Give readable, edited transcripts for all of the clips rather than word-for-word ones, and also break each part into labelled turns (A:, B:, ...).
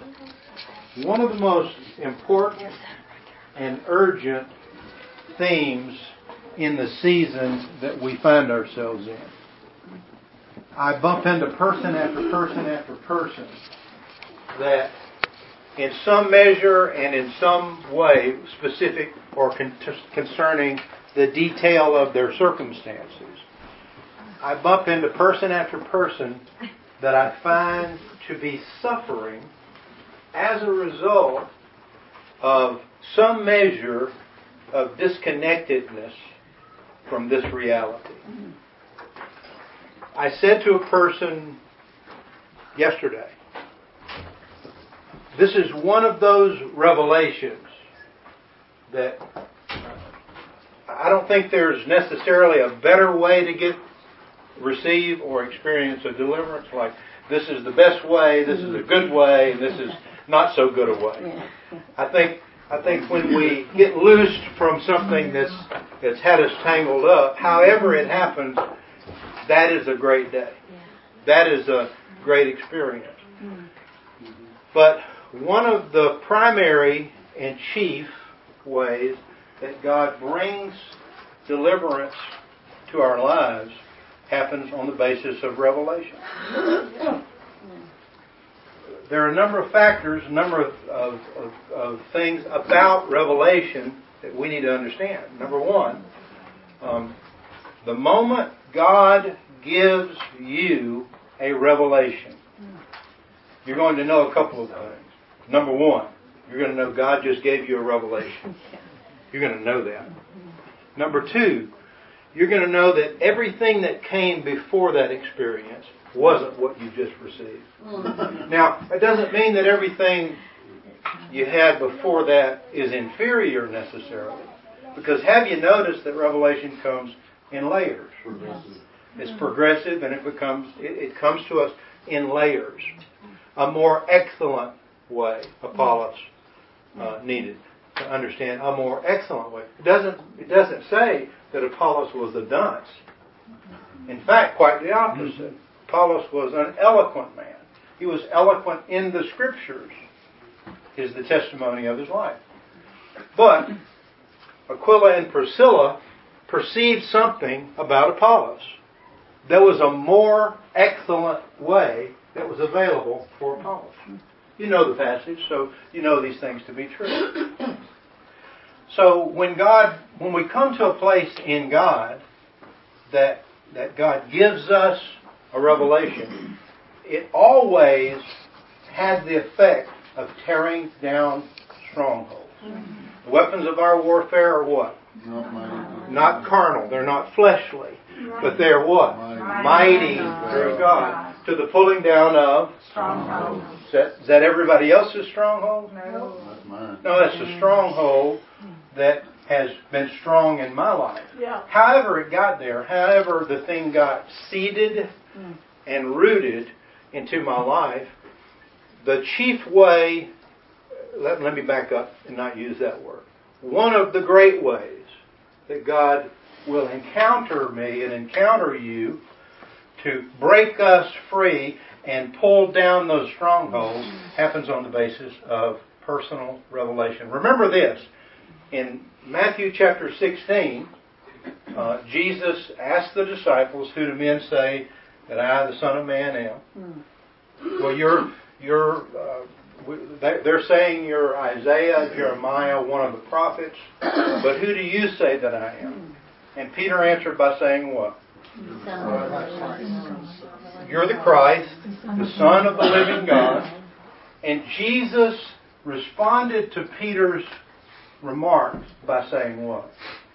A: One of the most important and urgent themes in the season that we find ourselves in. I bump into person after person after person that in some measure and in some way specific or concerning the detail of their circumstances. I bump into person after person that I find to be suffering as a result of some measure of disconnectedness from this reality. I said to a person yesterday, this is one of those revelations that I don't think there's necessarily a better way to receive or experience a deliverance. Like, this is the best way, this is a good way, and this is not so good a way. I think when we get loosed from something that's had us tangled up, however it happens, that is a great day. That is a great experience. But one of the primary and chief ways that God brings deliverance to our lives happens on the basis of revelation. There are a number of factors, a number of things about revelation that we need to understand. Number one, the moment God gives you a revelation, you're going to know a couple of things. Number one, you're going to know God just gave you a revelation. You're going to know that. Number two, you're going to know that everything that came before that experience wasn't what you just received. Now, it doesn't mean that everything you had before that is inferior necessarily. Because have you noticed that revelation comes in layers? It's progressive and it comes to us in layers. A more excellent way, Apollos needed to understand a more excellent way. It doesn't say that Apollos was a dunce. In fact, quite the opposite. Apollos was an eloquent man. He was eloquent in the Scriptures, is the testimony of his life. But Aquila and Priscilla perceived something about Apollos. There was a more excellent way that was available for Apollos. You know the passage, so you know these things to be true. So when we come to a place in God that God gives us a revelation, it always has the effect of tearing down strongholds. The weapons of our warfare are what? Not carnal. They're not fleshly. But they're what? Mighty through God. To the pulling down of strongholds. Is that everybody else's stronghold? No. No, that's a stronghold that has been strong in my life. Yeah. However it got there, however the thing got seeded and rooted into my life, the chief way, let me back up and not use that word. One of the great ways that God will encounter me and encounter you to break us free and pull down those strongholds happens on the basis of personal revelation. Remember this. In Matthew chapter 16, Jesus asked the disciples, "Who do men say that I, the Son of Man, am?" Well, they're saying you're Isaiah, Jeremiah, one of the prophets. But who do you say that I am? And Peter answered by saying what? You're the Christ, the Son of the living God. And Jesus responded to Peter's remarks by saying what?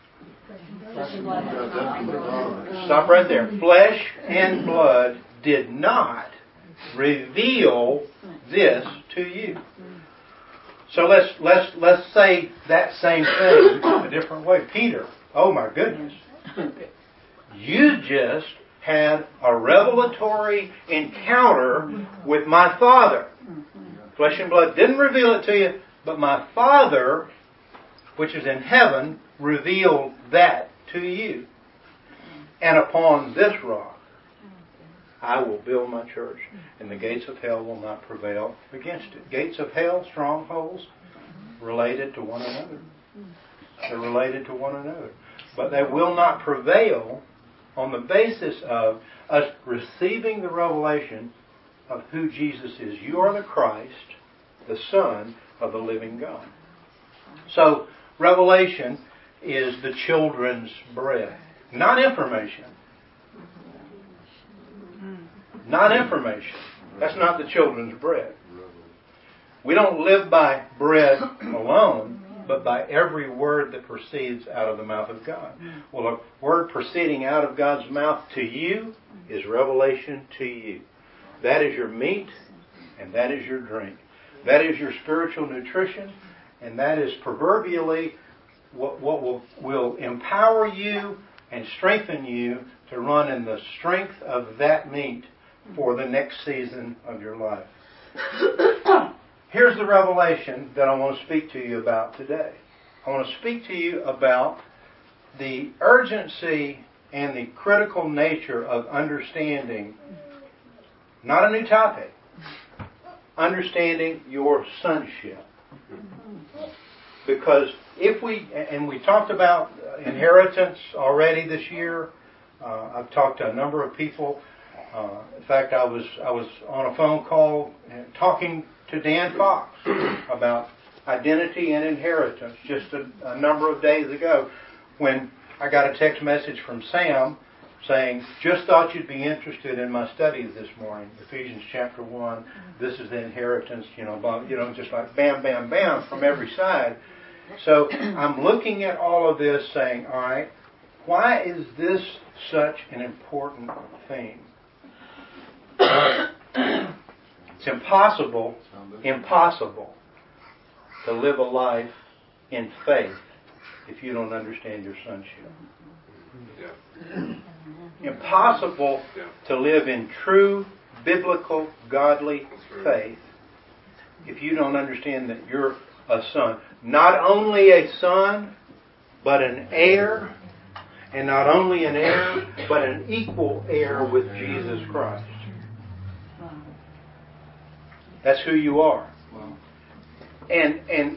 A: Stop right there. Flesh and blood did not reveal this to you. So let's say that same thing a different way. Peter, oh my goodness. You just had a revelatory encounter with my Father. Flesh and blood didn't reveal it to you, but my Father, which is in heaven, revealed that to you. And upon this rock I will build my church, and the gates of hell will not prevail against it. Gates of hell, strongholds, related to one another. They're related to one another. But they will not prevail on the basis of us receiving the revelation of who Jesus is. You are the Christ, the Son of the living God. So, revelation is the children's bread. Not information. Not information. That's not the children's bread. We don't live by bread alone, but by every word that proceeds out of the mouth of God. Well, a word proceeding out of God's mouth to you is revelation to you. That is your meat, and that is your drink. That is your spiritual nutrition, and that is proverbially what will empower you and strengthen you to run in the strength of that meat for the next season of your life. Here's the revelation that I want to speak to you about today. I want to speak to you about the urgency and the critical nature of understanding, not a new topic, understanding your sonship. Because we talked about inheritance already this year. I've talked to a number of people. In fact, I was on a phone call talking to Dan Fox about identity and inheritance just a number of days ago, when I got a text message from Sam saying, "Just thought you'd be interested in my studies this morning, Ephesians chapter 1. This is the inheritance, just like bam, bam, bam from every side." So I'm looking at all of this saying, all right, why is this such an important thing? It's impossible to live a life in faith if you don't understand your sonship. Impossible to live in true, biblical, godly faith if you don't understand that you're a son. Not only a son, but an heir. And not only an heir, but an equal heir with Jesus Christ. That's who you are. And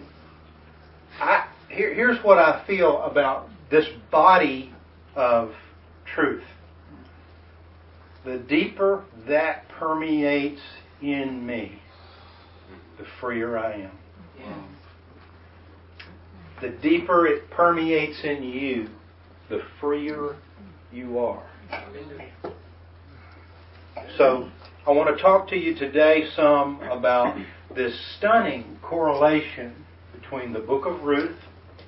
A: here's what I feel about this body of truth. The deeper that permeates in me, the freer I am. The deeper it permeates in you, the freer you are. So, I want to talk to you today some about this stunning correlation between the book of Ruth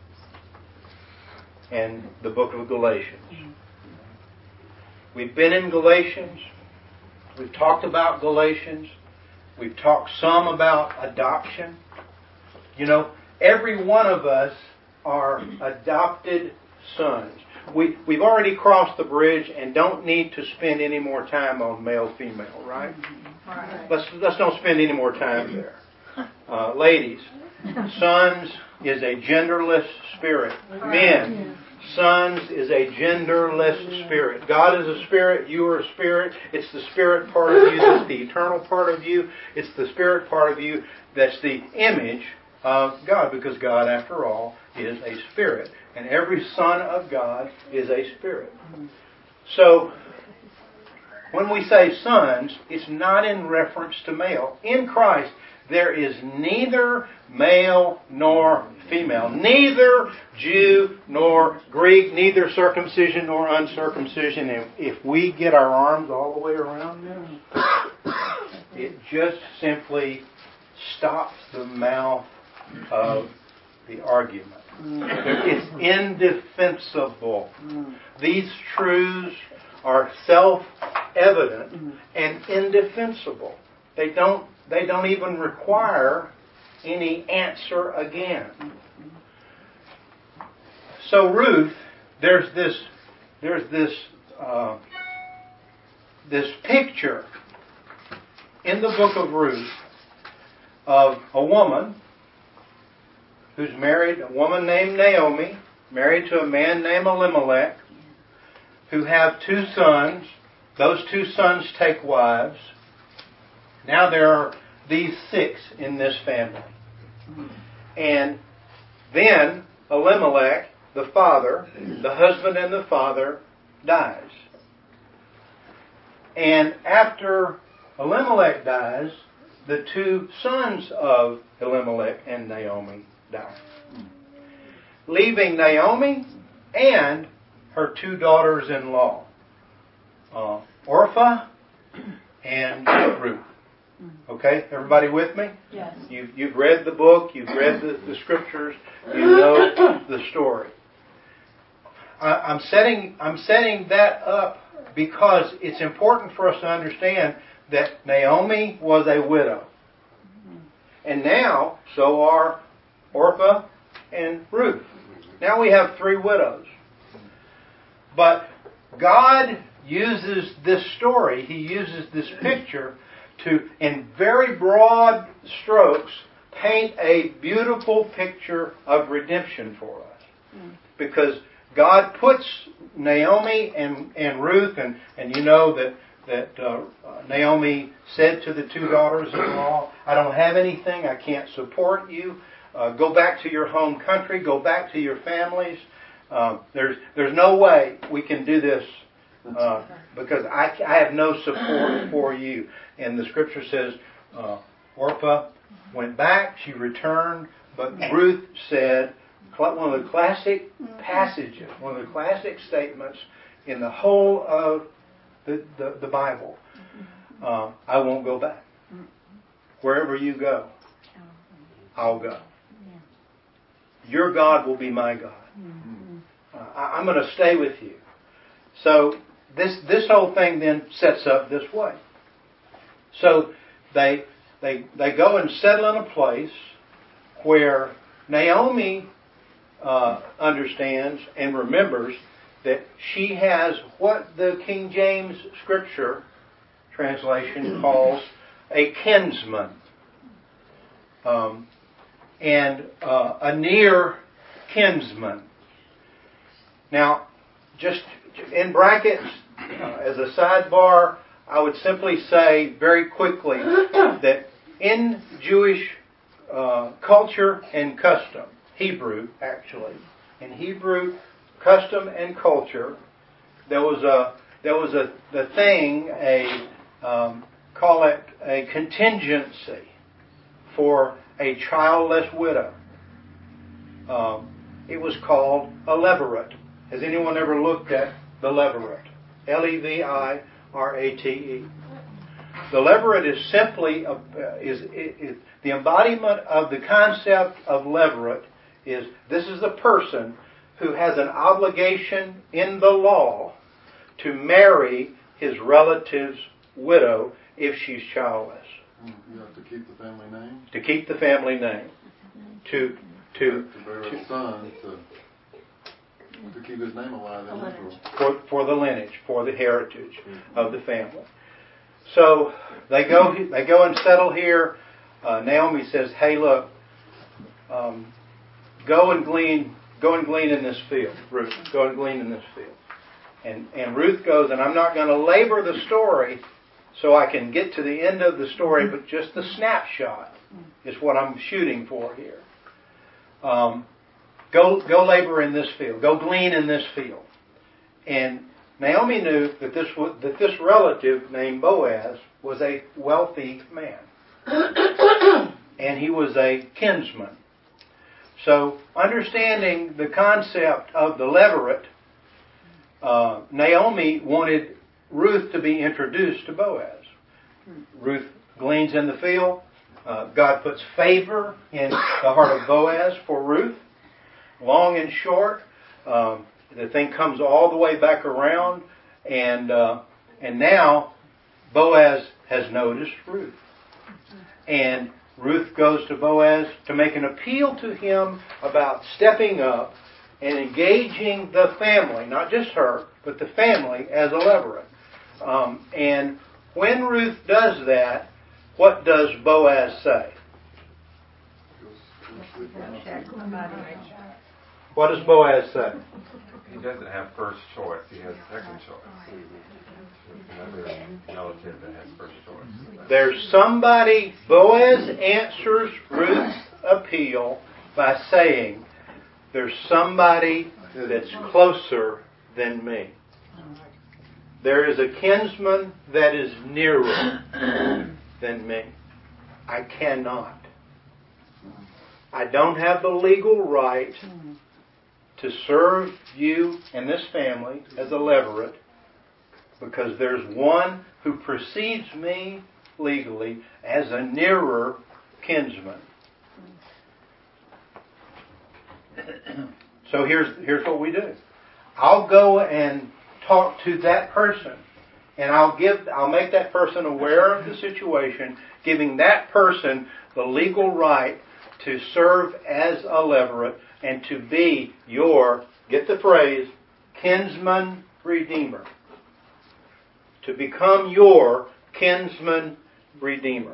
A: and the book of Galatians. We've been in Galatians. We've talked about Galatians. We've talked some about adoption. Every one of us are adopted sons. We've already crossed the bridge and don't need to spend any more time on male-female, right? Let's don't spend any more time there. Ladies, sons is a genderless spirit. Men, sons is a genderless spirit. God is a spirit. You are a spirit. It's the spirit part of you that's the eternal part of you. It's the spirit part of you that's the image of God, because God, after all, is a spirit. And every son of God is a spirit. So, when we say sons, it's not in reference to male. In Christ, there is neither male nor female. Neither Jew nor Greek. Neither circumcision nor uncircumcision. And if we get our arms all the way around this, it just simply stops the mouth of the argument. It's indefensible. These truths are self-evident and indefensible. They don't even require any answer again. So Ruth, there's this picture in the book of Ruth of a woman who's married, a woman named Naomi, married to a man named Elimelech, who have two sons Those 2 sons take wives. Now there are these 6 in this family. And then Elimelech, the father, the husband and the father, dies. And after Elimelech dies, the 2 sons of Elimelech and Naomi die, leaving Naomi and her 2 daughters-in-law, Orpah and Ruth. Okay, everybody with me?
B: Yes.
A: You've read the book, you've read the scriptures, you know the story. I'm setting that up because it's important for us to understand that Naomi was a widow. And now, so are Orpah and Ruth. Now we have 3 widows. But God uses this story, He uses this picture to, in very broad strokes, paint a beautiful picture of redemption for us. Because God puts Naomi and Ruth, and you know that Naomi said to the 2 daughters-in-law, I don't have anything, I can't support you. Go back to your home country, go back to your families. There's no way we can do this because I have no support for you. And the scripture says Orpah went back, she returned, but Ruth said, one of the classic passages, one of the classic statements in the whole of the Bible, I won't go back. Wherever you go, I'll go. Your God will be my God. I'm going to stay with you. So this whole thing then sets up this way. So they go and settle in a place where Naomi understands and remembers that she has what the King James Scripture translation calls a kinsman. And a near kinsman. Now, just in brackets, as a sidebar, I would simply say very quickly that in Jewish culture and custom, Hebrew actually, in Hebrew custom and culture, there was the thing, call it a contingency for a childless widow. It was called a levirate. Has anyone ever looked at the levirate? Levirate. The levirate is simply the embodiment of the concept of levirate. This is the person who has an obligation in the law to marry his relative's widow if she's childless.
C: You have to keep the family name?
A: To keep the family name. To
C: bear a son, to keep his name alive in Israel.
A: For the lineage, for the heritage of the family. So they go and settle here. Naomi says, "Hey, look, go and glean in this field, Ruth. Go and glean in this field." And Ruth goes, and I'm not going to labor the story so I can get to the end of the story, but just the snapshot is what I'm shooting for here. Go labor in this field. Go glean in this field. And Naomi knew that this relative named Boaz was a wealthy man. And he was a kinsman. So, understanding the concept of the levirate, Naomi wanted Ruth to be introduced to Boaz. Ruth gleans in the field. God puts favor in the heart of Boaz for Ruth. Long and short, the thing comes all the way back around, and now Boaz has noticed Ruth. And Ruth goes to Boaz to make an appeal to him about stepping up and engaging the family, not just her, but the family as a levirate. And when Ruth does that, what does Boaz say? What does Boaz say?
B: He doesn't have first choice. He has second choice. Another relative that has first choice.
A: There's somebody, Boaz answers Ruth's appeal by saying, there's somebody that's closer than me. There is a kinsman that is nearer than me. I cannot. I don't have the legal right to serve you and this family as a levirate because there's one who precedes me legally as a nearer kinsman. So here's what we do. I'll go and talk to that person, and I'll make that person aware of the situation, giving that person the legal right to serve as a levirate and to be your, get the phrase, kinsman redeemer. To become your kinsman redeemer.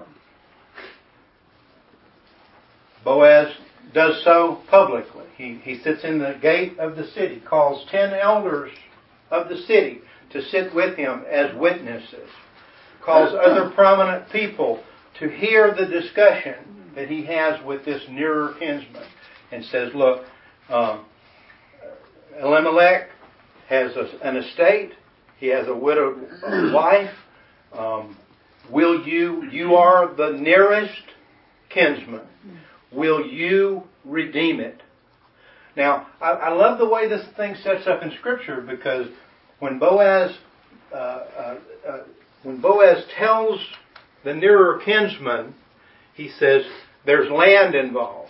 A: Boaz does so publicly. He sits in the gate of the city, calls 10 elders of the city to sit with him as witnesses, calls other prominent people to hear the discussion that he has with this nearer kinsman, and says, look, Elimelech has an estate. He has a widowed wife. You are the nearest kinsman. Will you redeem it? Now, I love the way this thing sets up in Scripture, because when Boaz tells the nearer kinsman, he says, there's land involved.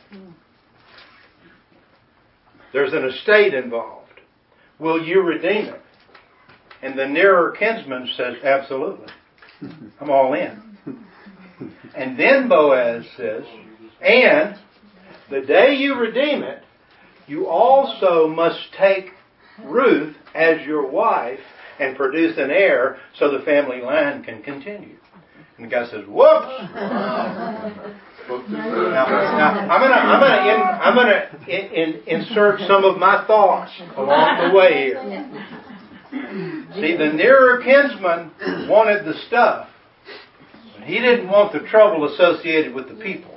A: There's an estate involved. Will you redeem it? And the nearer kinsman says, absolutely. I'm all in. And then Boaz says, and the day you redeem it, you also must take Ruth as your wife and produce an heir so the family line can continue. And the guy says, whoops! Now, I'm gonna insert some of my thoughts along the way here. See, the nearer kinsman wanted the stuff, but he didn't want the trouble associated with the people.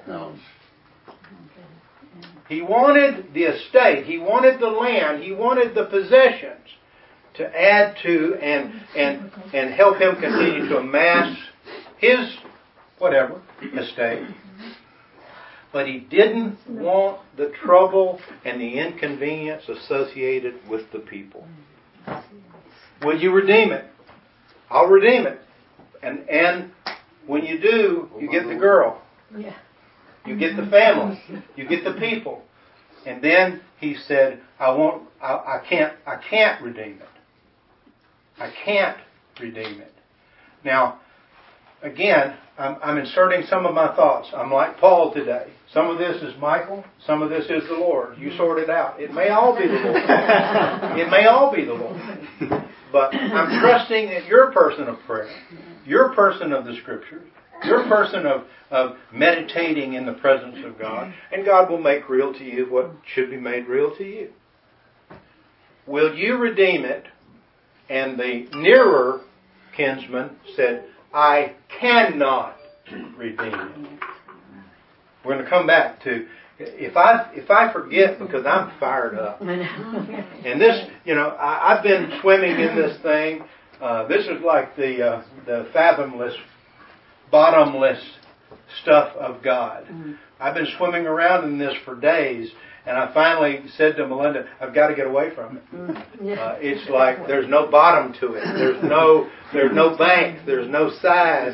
A: He wanted the estate, he wanted the land, he wanted the possessions to add to and help him continue to amass his whatever estate. But he didn't want the trouble and the inconvenience associated with the people. Will you redeem it? I'll redeem it. And when you do, you get the girl. You get the family. You get the people. And then he said, I can't redeem it. I can't redeem it. Now, again, I'm inserting some of my thoughts. I'm like Paul today. Some of this is Michael. Some of this is the Lord. You sort it out. It may all be the Lord. It may all be the Lord. But I'm trusting that you're a person of prayer. You're a person of the Scriptures. You're a person of meditating in the presence of God. And God will make real to you what should be made real to you. Will you redeem it? And the nearer kinsman said, I cannot redeem it. We're going to come back to, if I forget because I'm fired up. And this, I've been swimming in this thing. This is like the fathomless, bottomless stuff of God. I've been swimming around in this for days. And I finally said to Melinda, I've got to get away from it. It's like there's no bottom to it. There's no bank. There's no sides.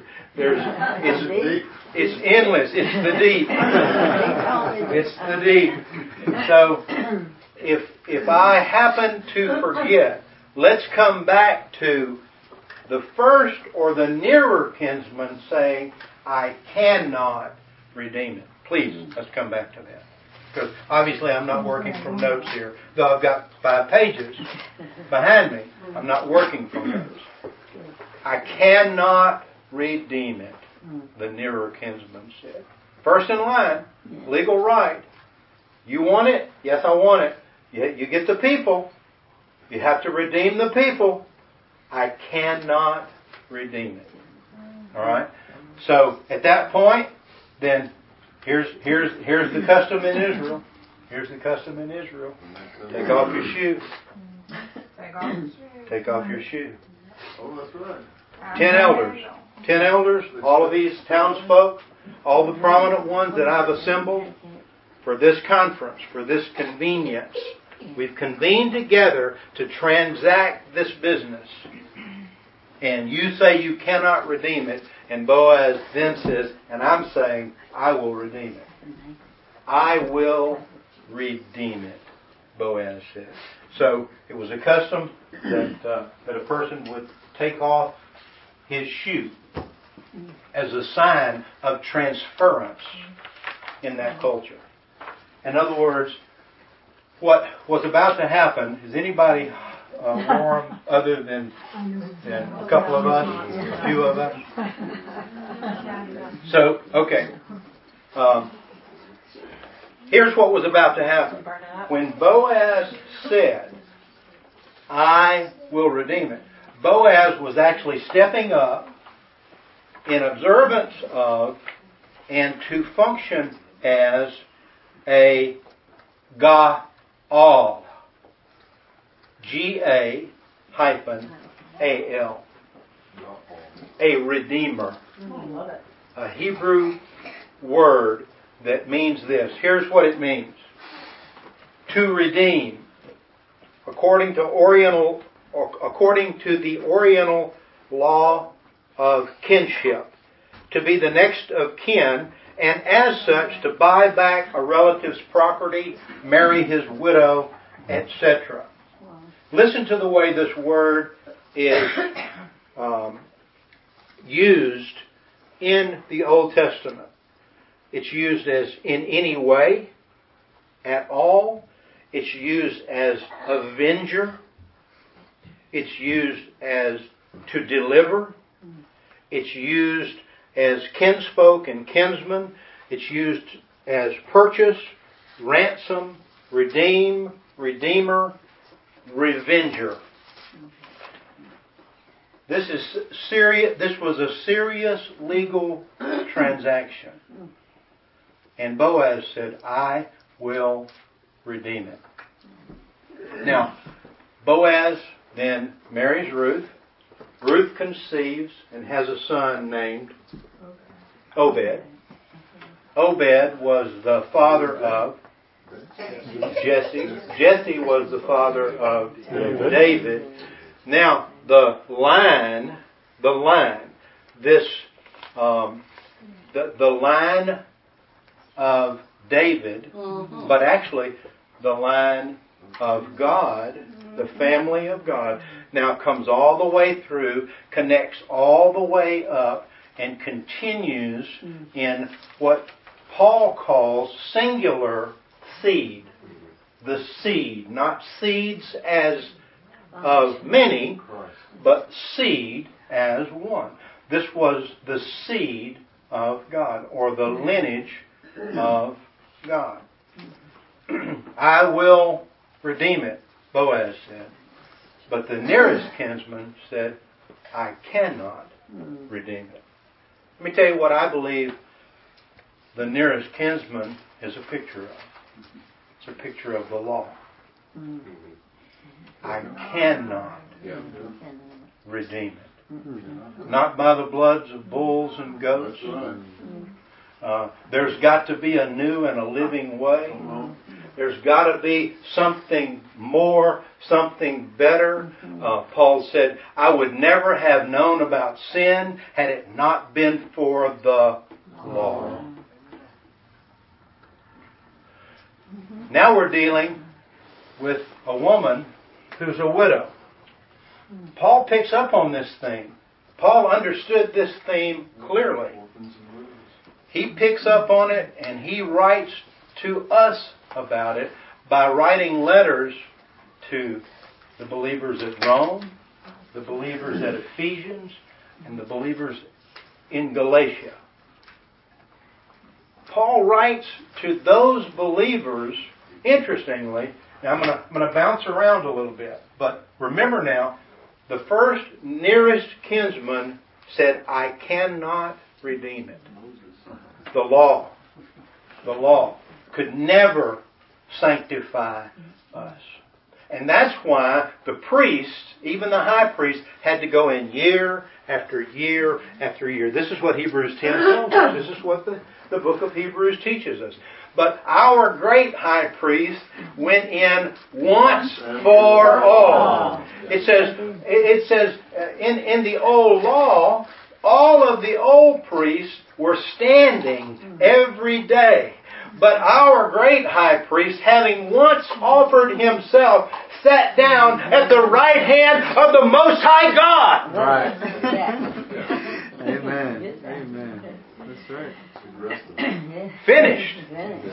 A: It's endless. It's the deep. It's the deep. So if I happen to forget, let's come back to the first or the nearer kinsman saying, I cannot redeem it. Please, let's come back to that. Because obviously I'm not working from notes here. Though I've got 5 pages behind me, I'm not working from notes. I cannot redeem it, the nearer kinsman said. First in line, legal right. You want it? Yes, I want it. You get the people. You have to redeem the people. I cannot redeem it. All right? So at that point, then here's the custom in Israel. Here's the custom in Israel. Take off your shoe. Take off your shoe.
C: Oh, that's right.
A: 10 elders. 10 elders, all of these townsfolk, all the prominent ones that I've assembled for this conference, for this convenience. We've convened together to transact this business. And you say you cannot redeem it. And Boaz then says, and I'm saying, I will redeem it. I will redeem it, Boaz said. So it was a custom that a person would take off his shoe as a sign of transference in that culture. In other words, what was about to happen, is anybody warm other than a couple of us, a few of us? So, okay. Here's what was about to happen. When Boaz said, I will redeem it, Boaz was actually stepping up in observance of and to function as a Ga'al. G-A-hyphen-A-L. A redeemer. A Hebrew word that means this. Here's what it means. To redeem. According to the Oriental law of kinship. To be the next of kin, and as such to buy back a relative's property, marry his widow, etc. Listen to the way this word is used in the Old Testament. It's used as in any way, at all. It's used as avenger. It's used as to deliver. It's used as kinsfolk and kinsmen. It's used as purchase, ransom, redeem, redeemer, revenger. This is serious. This was a serious legal transaction. And Boaz said, I will redeem it. Now, Boaz then marries Ruth. Ruth conceives and has a son named Obed. Obed was the father of Jesse. Jesse was the father of David. Now, the line, the line of David, but actually the line of God, the family of God, now comes all the way through, connects all the way up, and continues in what Paul calls singular seed. The seed, not seeds as of many, but seed as one. This was the seed of God, or the lineage of God. I will redeem it, Boaz said. But the nearest kinsman said, I cannot redeem it. Let me tell you what I believe the nearest kinsman is a picture of. It's a picture of the law. I cannot redeem it. Not by the bloods of bulls and goats. There's got to be a new and a living way. There's got to be something more, something better. Paul said, I would never have known about sin had it not been for the law. Now we're dealing with a woman who's a widow. Paul picks up on this theme. Paul understood this theme clearly. He picks up on it and he writes to us about it by writing letters to the believers at Rome, the believers at Ephesians, and the believers in Galatia. Paul writes to those believers, interestingly, Now I'm going to bounce around a little bit. But remember now, the first nearest kinsman said, I cannot redeem it. The law could never sanctify us. And that's why the priests, even the high priest, had to go in year after year after year. This is what Hebrews 10 tells us. This is what the book of Hebrews teaches us. But our great high priest went in once for all. It says in the old law, all of the old priests were standing every day. But our great high priest, having once offered himself, sat down at the right hand of the Most High God.
D: Right. Amen. Amen. That's right.
A: Finished.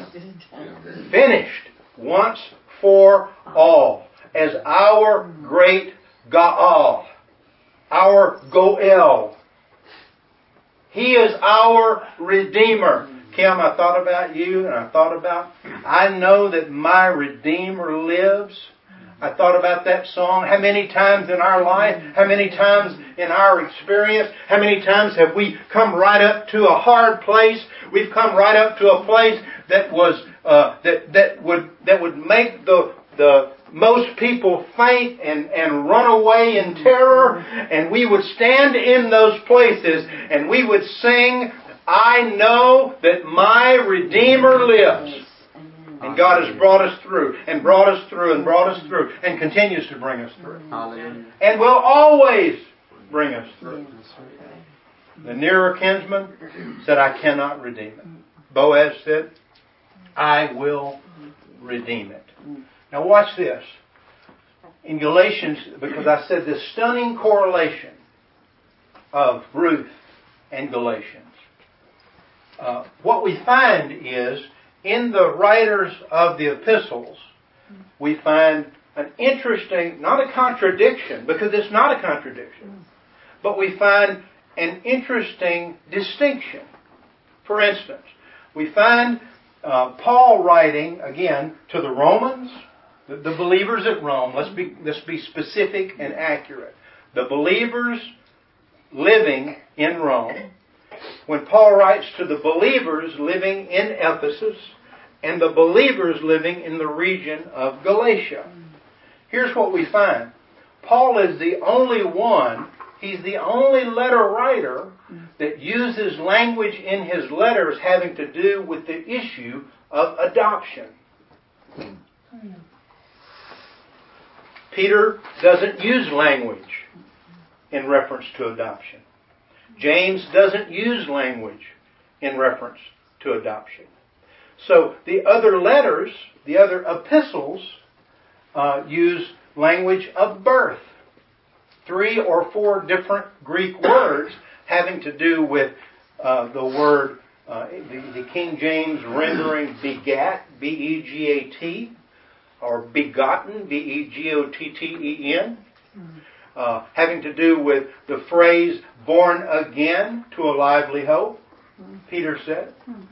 A: Finished. Once for all. As our great Gaal. Our Goel. He is our Redeemer. Kim, I thought about you and I know that my Redeemer lives. I thought about that song. How many times in our life, how many times in our experience, how many times have we come right up to a hard place? We've come right up to a place that was that would make the most people faint and run away in terror, and we would stand in those places and we would sing, I know that my Redeemer lives. And God has brought us through, and brought us through, and brought us through, and continues to bring us through. And will always bring us through. The nearer kinsman said, I cannot redeem it. Boaz said, I will redeem it. Now watch this. In Galatians, because I said this stunning correlation of Ruth and Galatians. What we find is, in the writers of the epistles, we find an interesting, not a contradiction, because it's not a contradiction, but we find an interesting distinction. For instance, we find Paul writing, again, to the Romans, the believers at Rome. Let's be specific and accurate. The believers living in Rome. When Paul writes to the believers living in Ephesus and the believers living in the region of Galatia. Here's what we find. Paul is the only one, he's the only letter writer that uses language in his letters having to do with the issue of adoption. Peter doesn't use language in reference to adoption. James doesn't use language in reference to adoption. So the other letters, the other epistles, use language of birth. 3 or 4 different Greek words having to do with the word, the King James rendering begat, B-E-G-A-T, or begotten, B-E-G-O-T-T-E-N. Having to do with the phrase born again to a lively hope, Peter said.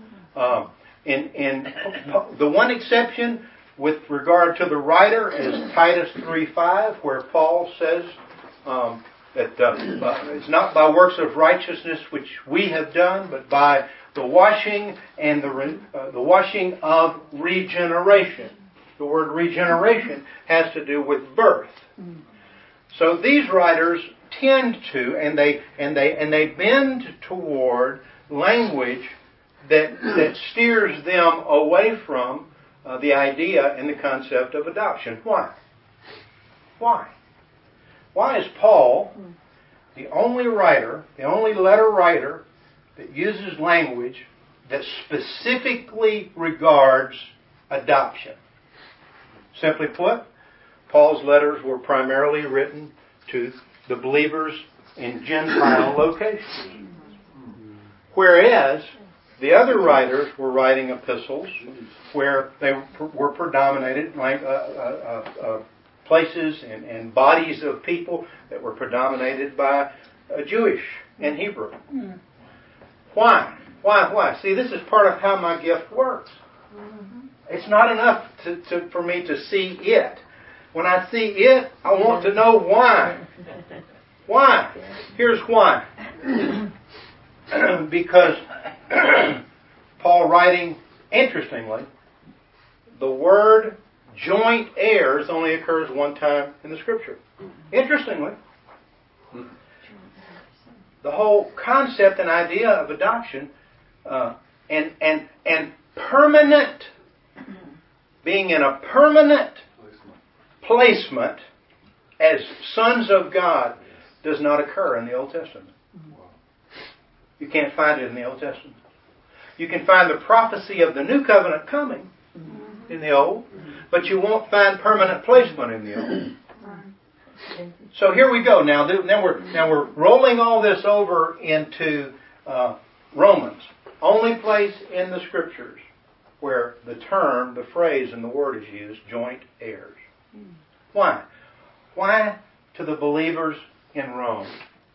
A: In the one exception with regard to the writer is Titus 3:5, where Paul says that it's not by works of righteousness which we have done, but by the washing and the washing of regeneration. The word regeneration has to do with birth. So these writers tend to, and they bend toward language that steers them away from the idea and the concept of adoption. Why? Why is Paul the only writer, the only letter writer that uses language that specifically regards adoption? Simply put, Paul's letters were primarily written to the believers in Gentile locations. Whereas the other writers were writing epistles where they were predominated, like places and bodies of people that were predominated by Jewish and Hebrew. Why? See, this is part of how my gift works. It's not enough for me to see it. When I see it, I want to know why. Why? Here's why. Because Paul writing, interestingly, the word joint heirs only occurs one time in the Scripture. Interestingly, the whole concept and idea of adoption and permanent, being in a permanent placement as sons of God does not occur in the Old Testament. You can't find it in the Old Testament. You can find the prophecy of the New Covenant coming in the Old, but you won't find permanent placement in the Old. So here we go. Now we're rolling all this over into Romans. Only place in the Scriptures where the term, the phrase, and the word is used, joint heirs. Why? Why to the believers in Rome?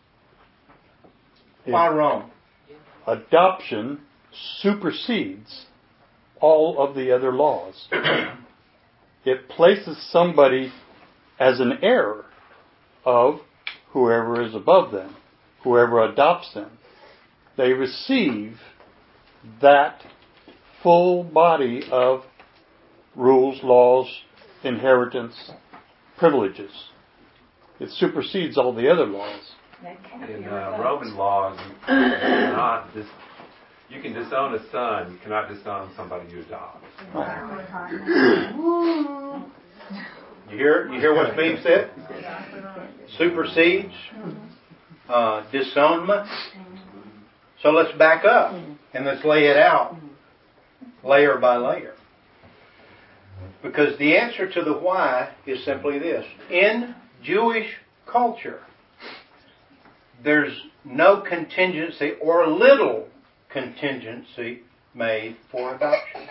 A: Why Rome?
E: Adoption supersedes all of the other laws. It places somebody as an heir of whoever is above them, whoever adopts them. They receive that full body of rules, laws, inheritance, privileges. It supersedes all the other laws.
B: In Roman laws, you can disown a son, you cannot disown somebody you adopt.
A: You hear what's being said? Supersedes, disownment. So let's back up and let's lay it out layer by layer. Because the answer to the why is simply this. In Jewish culture, there's no contingency or little contingency made for adoption.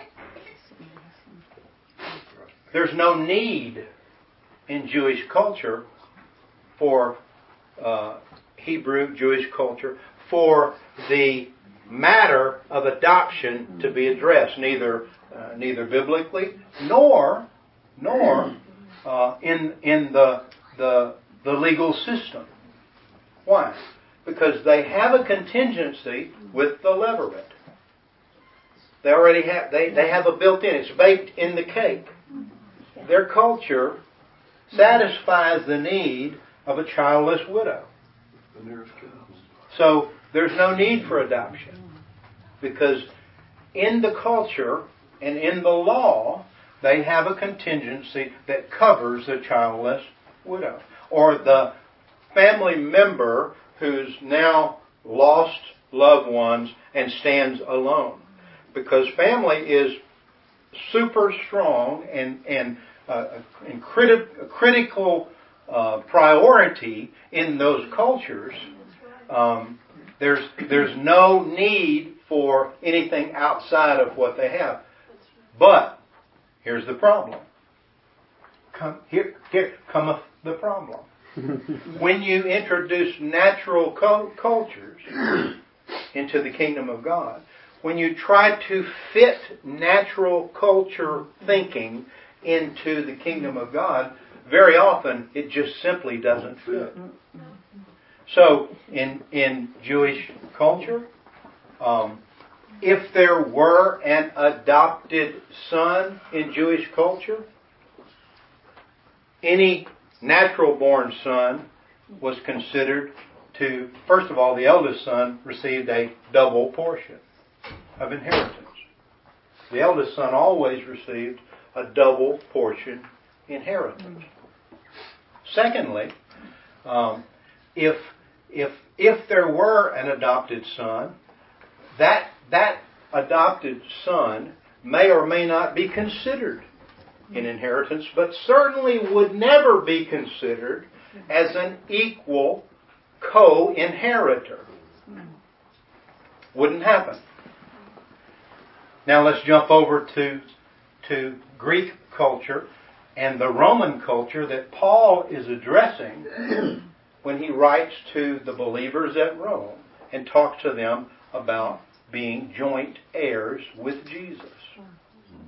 A: There's no need in Jewish culture for Hebrew Jewish culture for the matter of adoption to be addressed, neither biblically nor in the legal system. Why? Because they have a contingency with the levirate. They already have. They have a built-in. It's baked in the cake. Their culture satisfies the need of a childless widow. So there's no need for adoption because in the culture and in the law they have a contingency that covers the childless widow or the family member who's now lost loved ones and stands alone. Because family is super strong and critical priority in those cultures. There's no need for anything outside of what they have. But here's the problem. Here cometh the problem. When you introduce natural cultures into the kingdom of God, when you try to fit natural culture thinking into the kingdom of God, very often it just simply doesn't fit. So, in Jewish culture, if there were an adopted son in Jewish culture, any natural-born son was considered to, first of all, the eldest son received a double portion of inheritance. The eldest son always received a double portion inheritance. Secondly, if there were an adopted son, that adopted son may or may not be considered in inheritance, but certainly would never be considered as an equal co-inheritor. Wouldn't happen. Now let's jump over to Greek culture and the Roman culture that Paul is addressing when he writes to the believers at Rome and talks to them about being joint heirs with Jesus.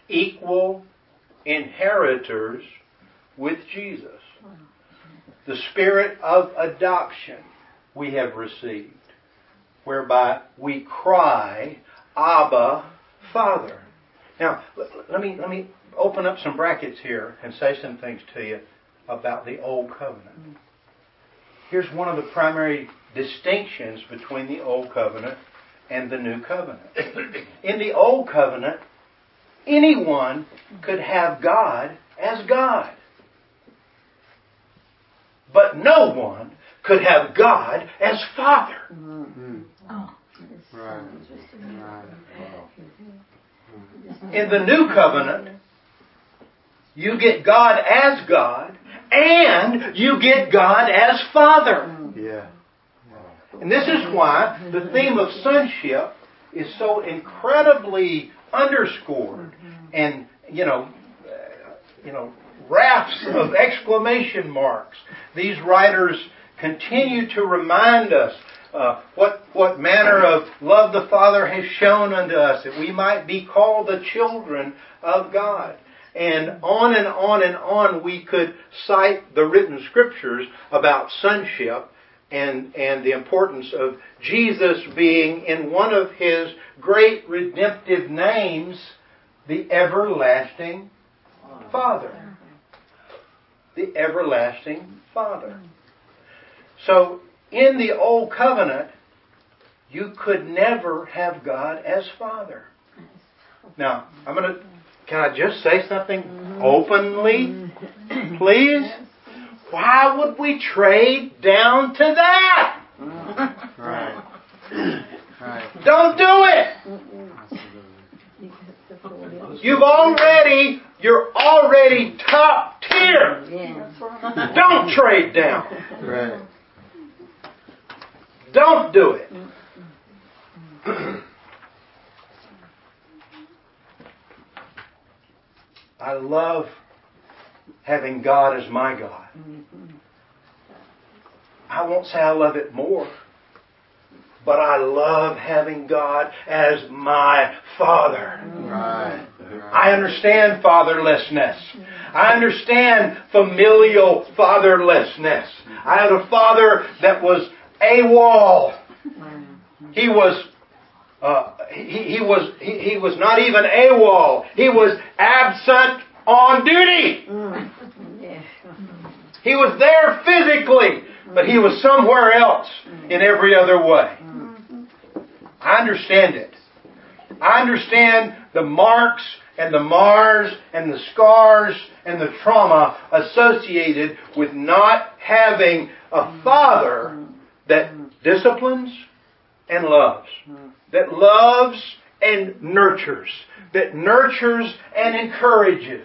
A: equal inheritors with Jesus. The spirit of adoption we have received, whereby we cry, Abba, Father. Now, let me open up some brackets here and say some things to you about the Old Covenant. Here's one of the primary distinctions between the Old Covenant and the New Covenant. In the Old Covenant, anyone could have God as God. But no one could have God as Father.
D: Right.
A: In the New Covenant, you get God as God, and you get God as Father.
D: Yeah.
A: And this is why the theme of sonship is so incredibly underscored and, rafts of exclamation marks. These writers continue to remind us what manner of love the Father has shown unto us, that we might be called the children of God. And on and on and on we could cite the written scriptures about sonship and the importance of Jesus being in one of His great redemptive names, the Everlasting Father. The Everlasting Father. So, in the Old Covenant, you could never have God as Father. Now, can I just say something openly, please? Why would we trade down to that?
D: Right. Right.
A: Don't do it! You're already top tier. Don't trade down.
D: Right.
A: Don't do it. I love having God as my God. I won't say I love it more, but I love having God as my Father.
D: Right.
A: I understand fatherlessness. I understand familial fatherlessness. I had a father that was AWOL. He was not even AWOL. He was absent on duty. He was there physically, but he was somewhere else in every other way. I understand it. I understand the marks and the mars and the scars and the trauma associated with not having a father that disciplines and loves. That loves and nurtures. That nurtures and encourages.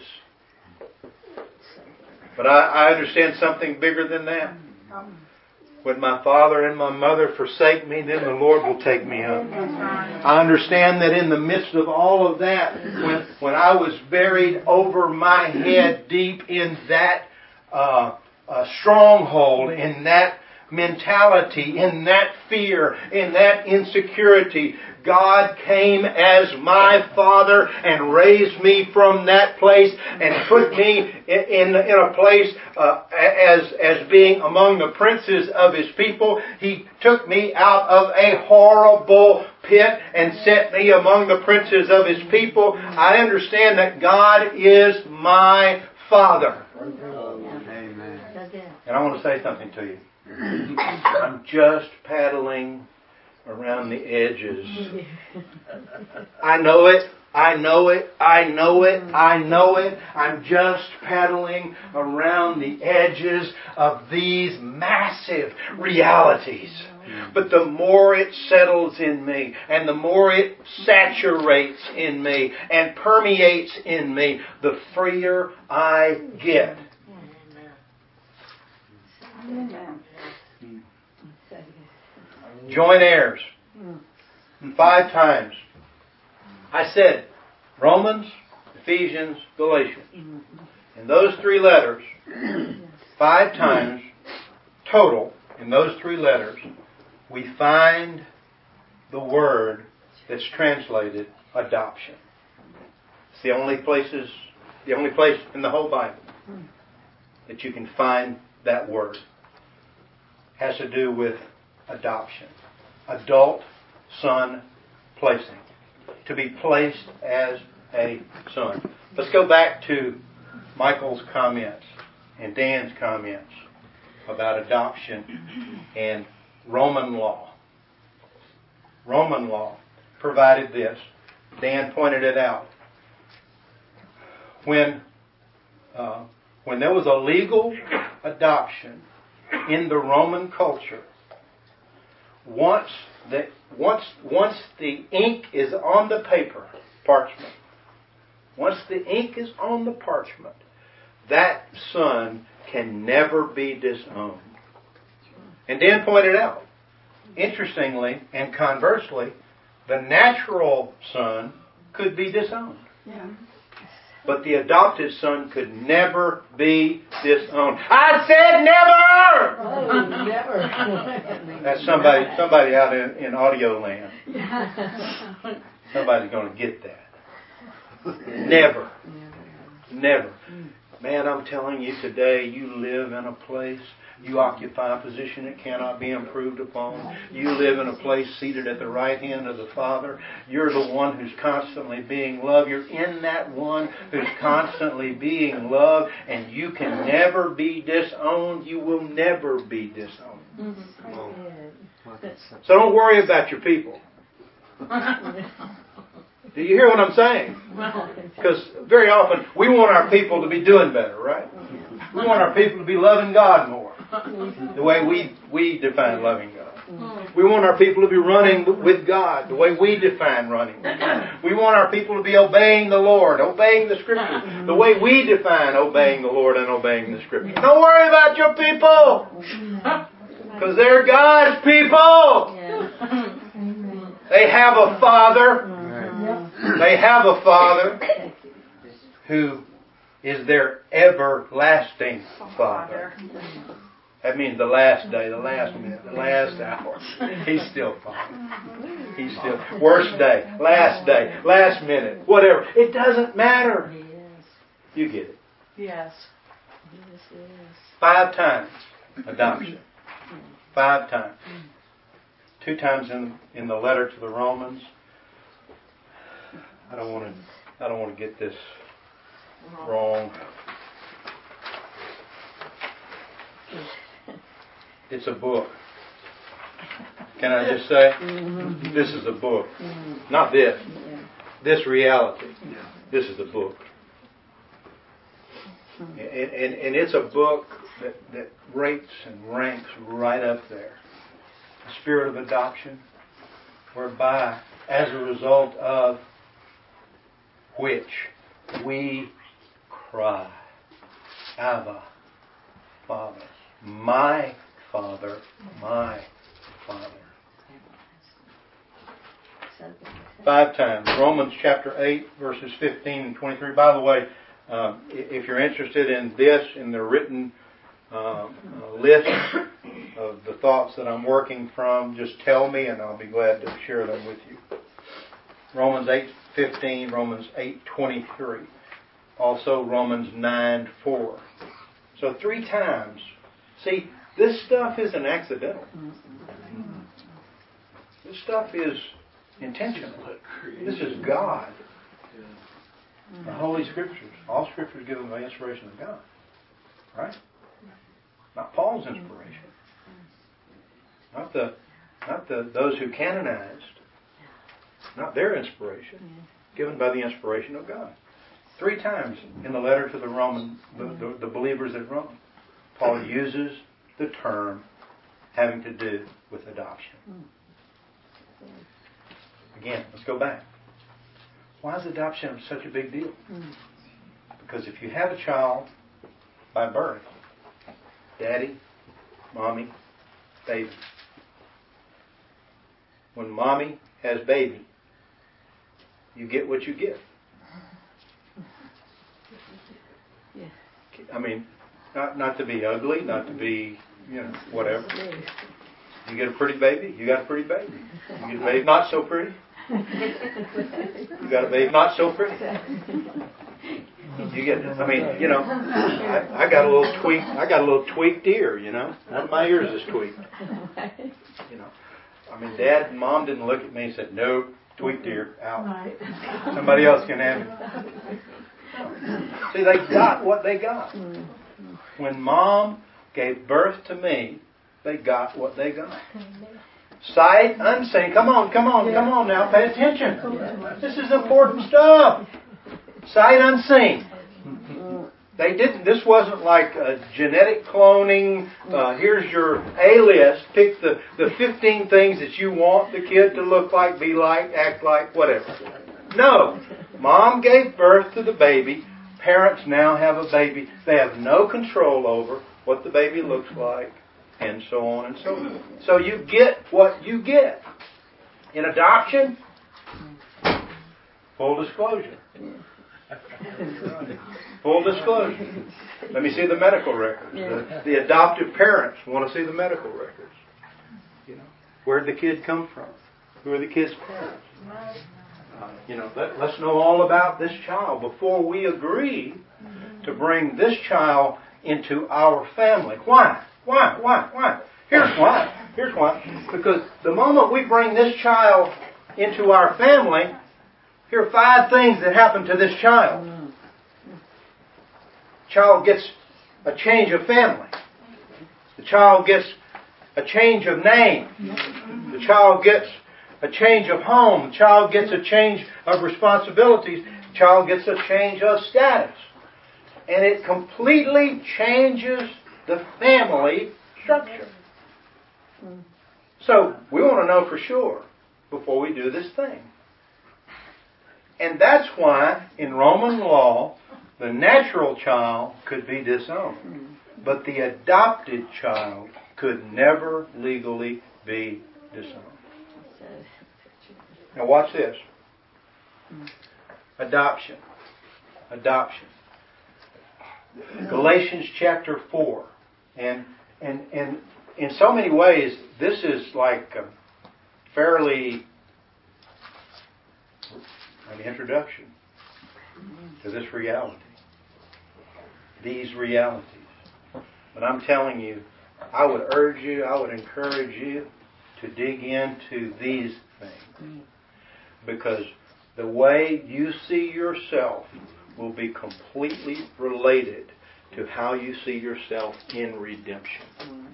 A: But I understand something bigger than that. When my father and my mother forsake me, then the Lord will take me up. I understand that in the midst of all of that, when I was buried over my head deep in that stronghold, in that mentality, in that fear, in that insecurity, God came as my Father and raised me from that place and put me in a place as being among the princes of His people. He took me out of a horrible pit and set me among the princes of His people. I understand that God is my Father.
D: Amen.
A: And I want to say something to you. I'm just paddling around the edges. I know it. I know it. I know it. I know it. I'm just paddling around the edges of these massive realities. But the more it settles in me, and the more it saturates in me, and permeates in me, the freer I get. Joint heirs. 5 times. I said Romans, Ephesians, Galatians. In those 3 letters, 5 times total, in those 3 letters, we find the word that's translated adoption. the only place in the whole Bible that you can find that word. Has to do with adoption. Adult son placing. To be placed as a son. Let's go back to Michael's comments and Dan's comments about adoption and Roman law. Roman law provided this. Dan pointed it out. When there was a legal adoption in the Roman culture, once the ink is on the paper, parchment, once the ink is on the parchment, that son can never be disowned. And Dan pointed out, interestingly and conversely, the natural son could be disowned.
F: Yeah.
A: But the adopted son could never be disowned. I said never!
F: Oh, never.
A: That's somebody out in audio land. Somebody's going to get that. Never. Never. Man, I'm telling you today, you live in a place, you occupy a position that cannot be improved upon. You live in a place seated at the right hand of the Father. You're the one who's constantly being loved. You're in that one who's constantly being loved, and you can never be disowned. You will never be disowned. So don't worry about your people. Do you hear what I'm saying? Because very often we want our people to be doing better, right? We want our people to be loving God more. The way we define loving God. We want our people to be running with God the way we define running with God. We want our people to be obeying the Lord, obeying the Scriptures, the way we define obeying the Lord and obeying the Scriptures. Don't worry about your people! Because they're God's people! They have a Father. They have a Father who is their everlasting Father. That means the last day, the last minute, the last hour. He's still Father. He's still worst day, last minute, whatever. It doesn't matter. You get it.
F: Yes.
A: 5 times adoption. 5 times. 2 times in the letter to the Romans. I don't want to get this wrong. It's a book. Can I just say? This is a book. Not this. This reality. This is a book. And it's a book that rates and ranks right up there. The spirit of adoption, whereby, as a result of which we cry, Abba, Father, my Father, my Father. 5 times. Romans chapter 8, verses 15 and 23. By the way, if you're interested in this, in the written list of the thoughts that I'm working from, just tell me and I'll be glad to share them with you. Romans 8:15, Romans 8:23. Also Romans 9:4. So 3 times. See, this stuff isn't accidental. This stuff is intentional. This is God. The Holy Scriptures. All Scripture is given by inspiration of God. Right? Not Paul's inspiration. Not those who canonized. Not their inspiration. Given by the inspiration of God. 3 times in the letter to the Roman, the believers at Rome, Paul uses the term having to do with adoption. Again, let's go back. Why is adoption such a big deal? Because if you have a child by birth, daddy, mommy, baby. When mommy has baby, you get what you get. I mean, not to be ugly, not to be, whatever. You get a pretty baby, you got a pretty baby. You get a baby not so pretty, You got a baby, not so pretty. You get, I mean, you know, I got a little tweaked ear, you know. One of my ears is tweaked. You know, I mean, Dad and Mom didn't look at me and said, "No, tweaked ear, out. Somebody else can have it." See, they got what they got. When Mom gave birth to me, they got what they got. Sight unseen. Come on now, pay attention. This is important stuff. Sight unseen. They didn't. This wasn't like genetic cloning. Here's your A-list. Pick the 15 things that you want the kid to look like, be like, act like, whatever. No. Mom gave birth to the baby. Parents now have a baby. They have no control over what the baby looks like, and so on and so forth. So you get what you get. In adoption, full disclosure. Full disclosure. Let me see the medical records. The adoptive parents want to see the medical records. You know, where did the kid come from? Who are the kid's parents? You know, let's know all about this child before we agree to bring this child into our family. Why? Here's why. Because the moment we bring this child into our family, here are 5 things that happen to this child. Child gets a change of family. The child gets a change of name. The child gets a change of home. The child gets a change of responsibilities. The child gets a change of status. And it completely changes the family structure. So we want to know for sure before we do this thing. And that's why in Roman law, the natural child could be disowned, but the adopted child could never legally be disowned. Now watch this. Adoption. Galatians chapter 4. And in so many ways, this is like a fairly an introduction to this reality. These realities. But I'm telling you, I would urge you, I would encourage you to dig into these things. Because the way you see yourself will be completely related to how you see yourself in redemption.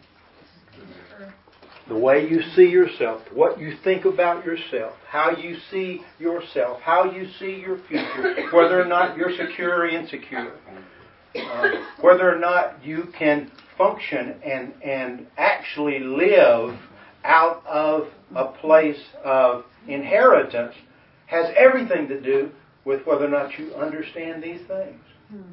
A: The way you see yourself, what you think about yourself, how you see yourself, how you see your future, whether or not you're secure or insecure, whether or not you can function and actually live out of a place of inheritance has everything to do with whether or not you understand these things.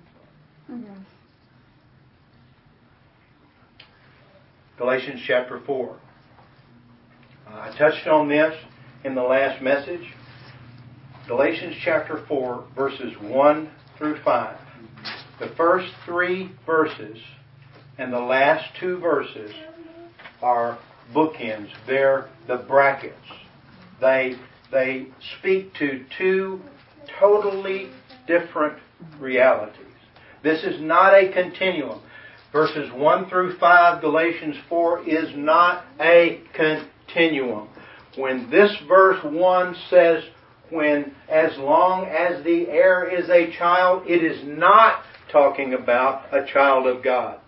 A: Galatians chapter 4. I touched on this in the last message. Galatians chapter 4, verses 1 through 5. The first 3 verses and the last 2 verses are bookends. They're the brackets. They speak to 2 totally different realities. This is not a continuum. Verses 1 through 5, Galatians 4, is not a continuum. When this verse 1 says, when as long as the heir is a child, it is not talking about a child of God.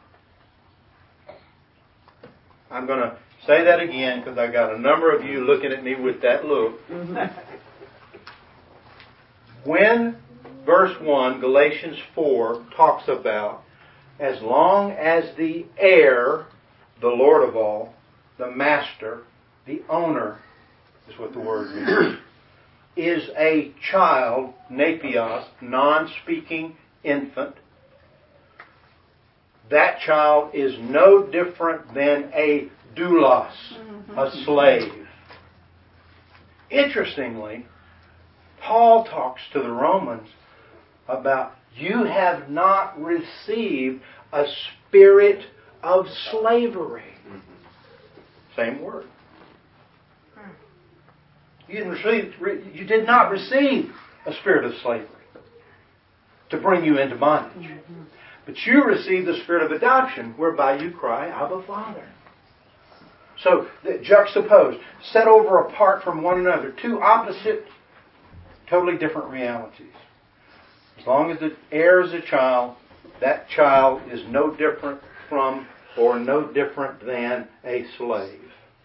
A: I'm going to say that again because I got a number of you looking at me with that look. When verse 1, Galatians 4, talks about as long as the heir, the Lord of all, the master, the owner, is what the word means, is a child, nepios, non-speaking infant, that child is no different than a doulos, a slave. Interestingly, Paul talks to the Romans about you have not received a spirit of slavery. Same word. You did not receive a spirit of slavery to bring you into bondage. But you received the spirit of adoption, whereby you cry, Abba, Father. So, juxtaposed, set over apart from one another, two opposite, totally different realities. As long as the heir is a child, that child is no different from or no different than a slave.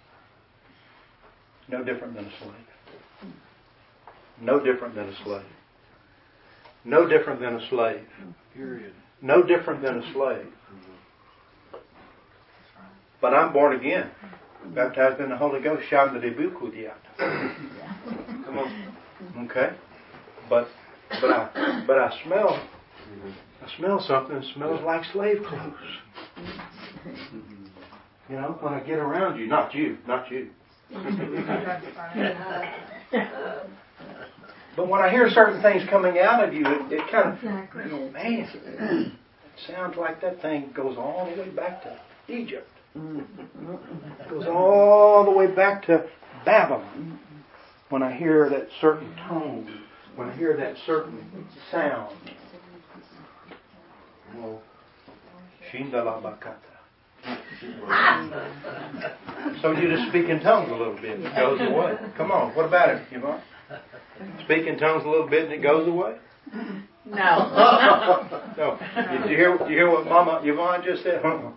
A: No different than a slave. No different than a slave. No different than a slave.
C: Period.
A: No different than a slave. But I'm born again. Baptized in the Holy Ghost. Come on. Okay? But I smell something that smells like slave clothes. You know, when I get around you. Not you. But when I hear certain things coming out of you, it kind of, man, it sounds like that thing goes all the way back to Egypt. It goes all the way back to Babylon. When I hear that certain tone, when I hear that certain sound. Well, Shindalabakata. So you just speak in tongues a little bit, it goes away. Come on, what about it, Yvonne? Speak in tongues a little bit and it goes away?
F: No.
A: No. Did you hear what Mama Yvonne just said? No,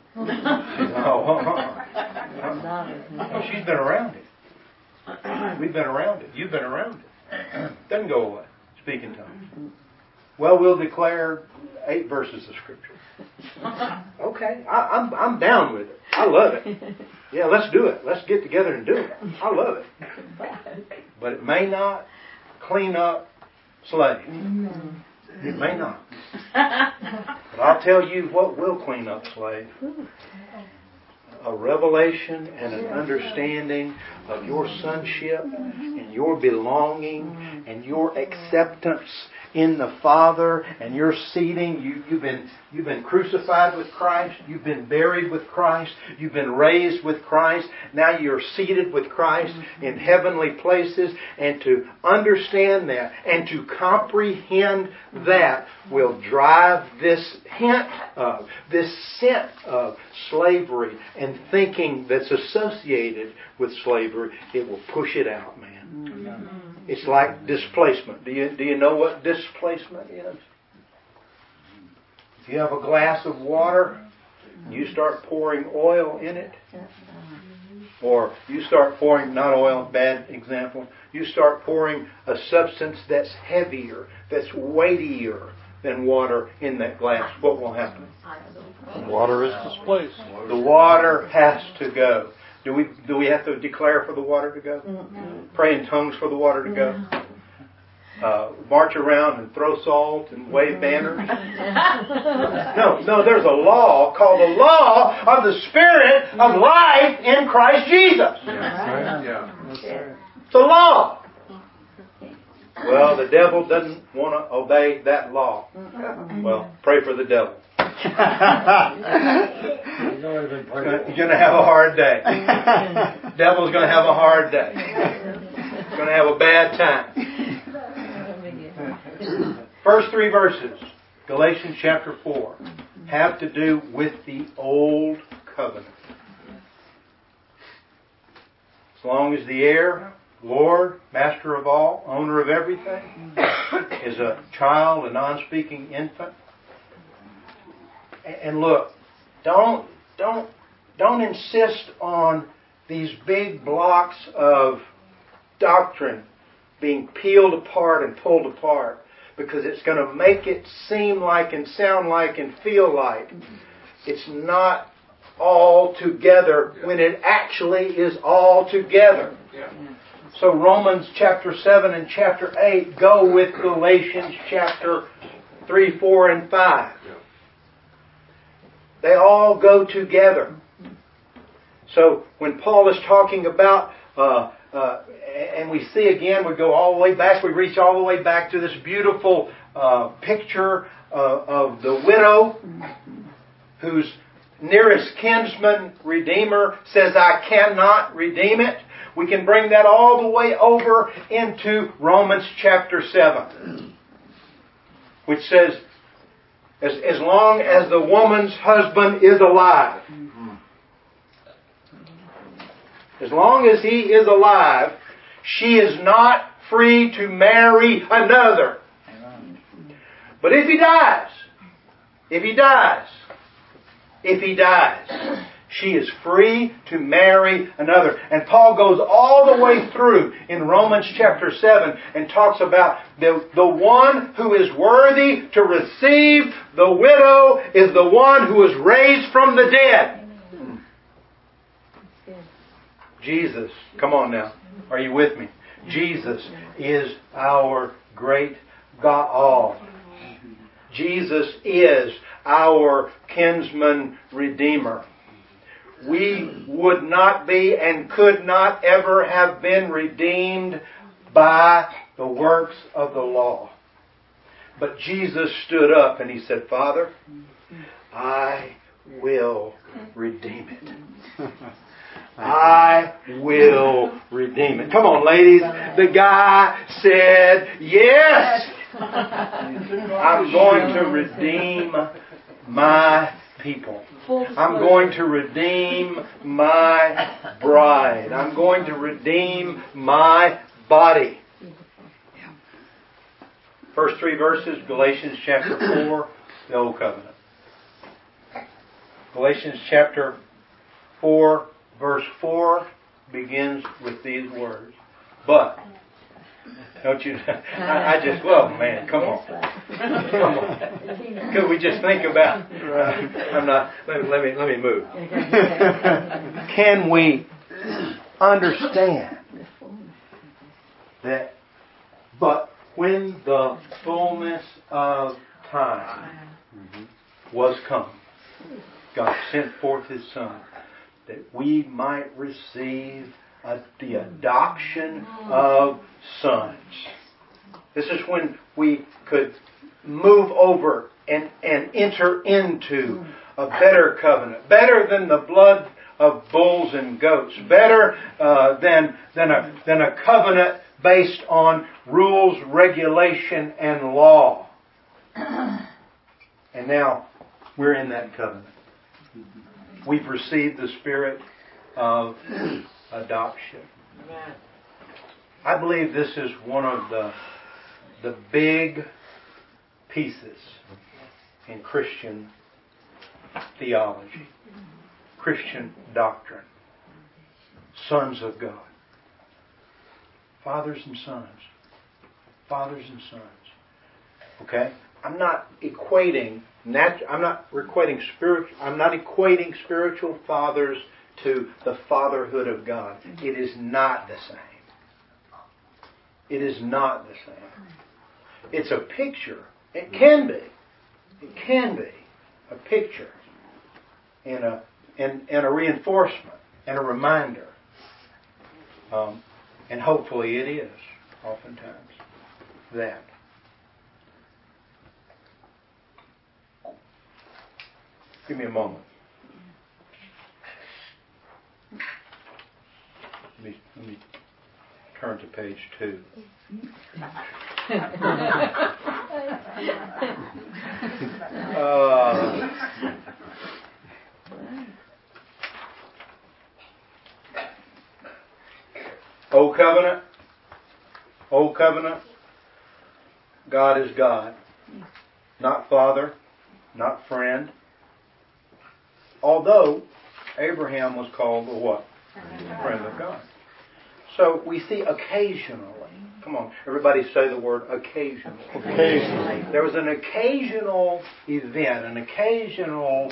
A: she's been around it. We've been around it. You've been around it. Doesn't go away. Speak in tongues. Well, we'll declare 8 verses of Scripture. Okay, I'm down with it. I love it. Yeah, let's do it. Let's get together and do it. I love it. But it may not clean up slaves. It may not. But I'll tell you what will clean up slaves. A revelation and an understanding of your sonship and your belonging and your acceptance in the Father and your seating. You've been crucified with Christ. You've been buried with Christ. You've been raised with Christ. Now you're seated with Christ in heavenly places. And to understand that and to comprehend that will drive this hint of, this scent of slavery and thinking that's associated with slavery. It will push it out, man. It's like displacement. Do you know what displacement is? If you have a glass of water, you start pouring oil in it, or you start pouring, not oil, bad example, you start pouring a substance that's heavier, that's weightier than water in that glass, what will happen?
E: Water is displaced.
A: The water has to go. Do we have to declare for the water to go? Pray in tongues for the water to go? March around and throw salt and wave banners? No, there's a law called the law of the Spirit of life in Christ Jesus. It's a law. Well, the devil doesn't want to obey that law. Well, pray for the devil. You're going to have a hard day. The devil's going to have a hard day. He's going to have a bad time. First 3 verses, Galatians chapter 4, have to do with the old covenant. As long as the heir, Lord, master of all, owner of everything, is a child, a non-speaking infant. And look, don't insist on these big blocks of doctrine being peeled apart and pulled apart, because it's going to make it seem like and sound like and feel like it's not all together when it actually is all together. So Romans chapter 7 and chapter 8 go with Galatians chapter 3, 4, and 5. They all go together. So when Paul is talking about, and we see again, we go all the way back, we reach all the way back to this beautiful picture of the widow whose nearest kinsman, redeemer, says, I cannot redeem it. We can bring that all the way over into Romans chapter 7, which says, as long as the woman's husband is alive, as long as he is alive, she is not free to marry another. But if he dies, she is free to marry another. And Paul goes all the way through in Romans chapter 7 and talks about the one who is worthy to receive the widow is the one who is raised from the dead. Jesus, come on now. Are you with me? Jesus is our great God. Jesus is our kinsman redeemer. We would not be and could not ever have been redeemed by the works of the law. But Jesus stood up and He said, Father, I will redeem it. I will redeem it. Come on, ladies. The guy said, yes, I'm going to redeem my people. I'm going to redeem my bride. I'm going to redeem my body. First 3 verses, Galatians chapter 4, the Old Covenant. Galatians chapter 4, verse 4 begins with these words. But, don't you, I just, well, man, come on. Come on. Could we just think about, let me move. Can we understand that, but when the fullness of time was come, God sent forth His Son, that we might receive the adoption of sons. This is when we could move over and enter into a better covenant, better than the blood of bulls and goats, better than a covenant based on rules, regulation, and law. And now we're in that covenant. We've received the spirit of adoption. I believe this is one of the big pieces in Christian theology, Christian doctrine. Sons of God. Fathers and sons. Fathers and sons. Okay? I'm not equating spiritual fathers to the fatherhood of God. It is not the same. It is not the same. It's a picture. It can be. It can be a picture and a reinforcement and a reminder. And hopefully it is, oftentimes, that. Give me a moment. Let me turn to page 2. Old Covenant. Old Covenant. God is God. Not Father. Not friend. Although Abraham was called a what? Friend of God. So we see occasionally. Come on, everybody say the word occasionally.
E: Occasionally.
A: There was an occasional event, an occasional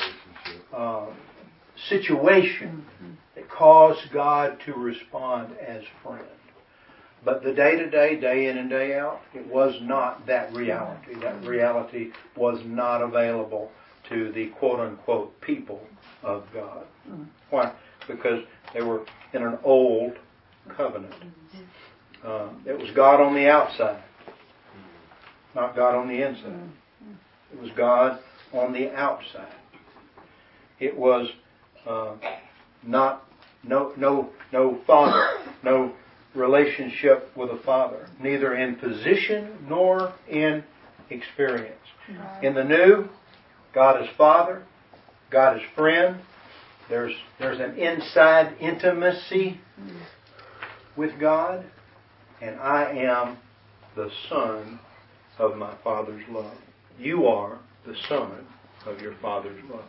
A: situation that caused God to respond as friend. But the day-to-day, day in and day out, it was not that reality. That reality was not available to the quote-unquote people of God. Why? Because they were in an old covenant. It was God on the outside, not God on the inside. It was God on the outside. It was not no father, no relationship with a father, neither in position nor in experience. In the new, God is Father, God is friend. There's an inside intimacy with God, and I am the son of my Father's love. You are the son of your Father's love.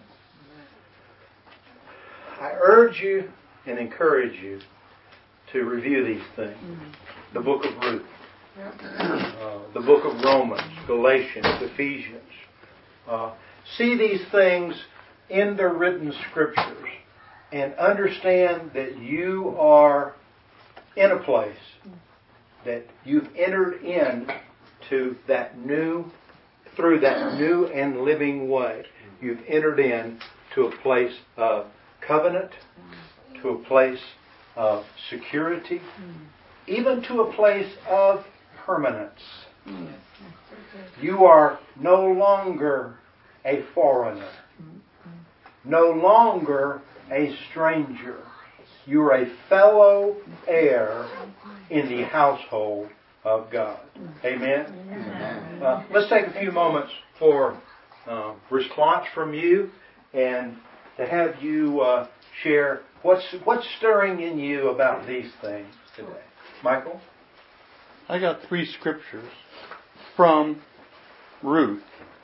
A: I urge you and encourage you to review these things. The book of Ruth, the book of Romans, Galatians, Ephesians. See these things in the written scriptures and understand that you are in a place that you've entered into that new, through that new and living way. You've entered into a place of covenant, to a place of security, even to a place of permanence. You are no longer a foreigner, no longer a stranger. You're a fellow heir in the household of God. Amen? Let's take a few moments for response from you and to have you share what's stirring in you about these things today. Michael?
E: I got 3 scriptures from Ruth.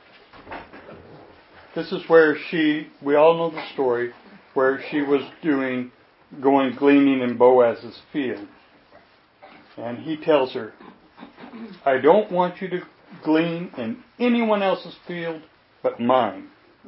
E: This is where we all know the story, where she was going gleaning in Boaz's field. And he tells her, I don't want you to glean in anyone else's field but mine.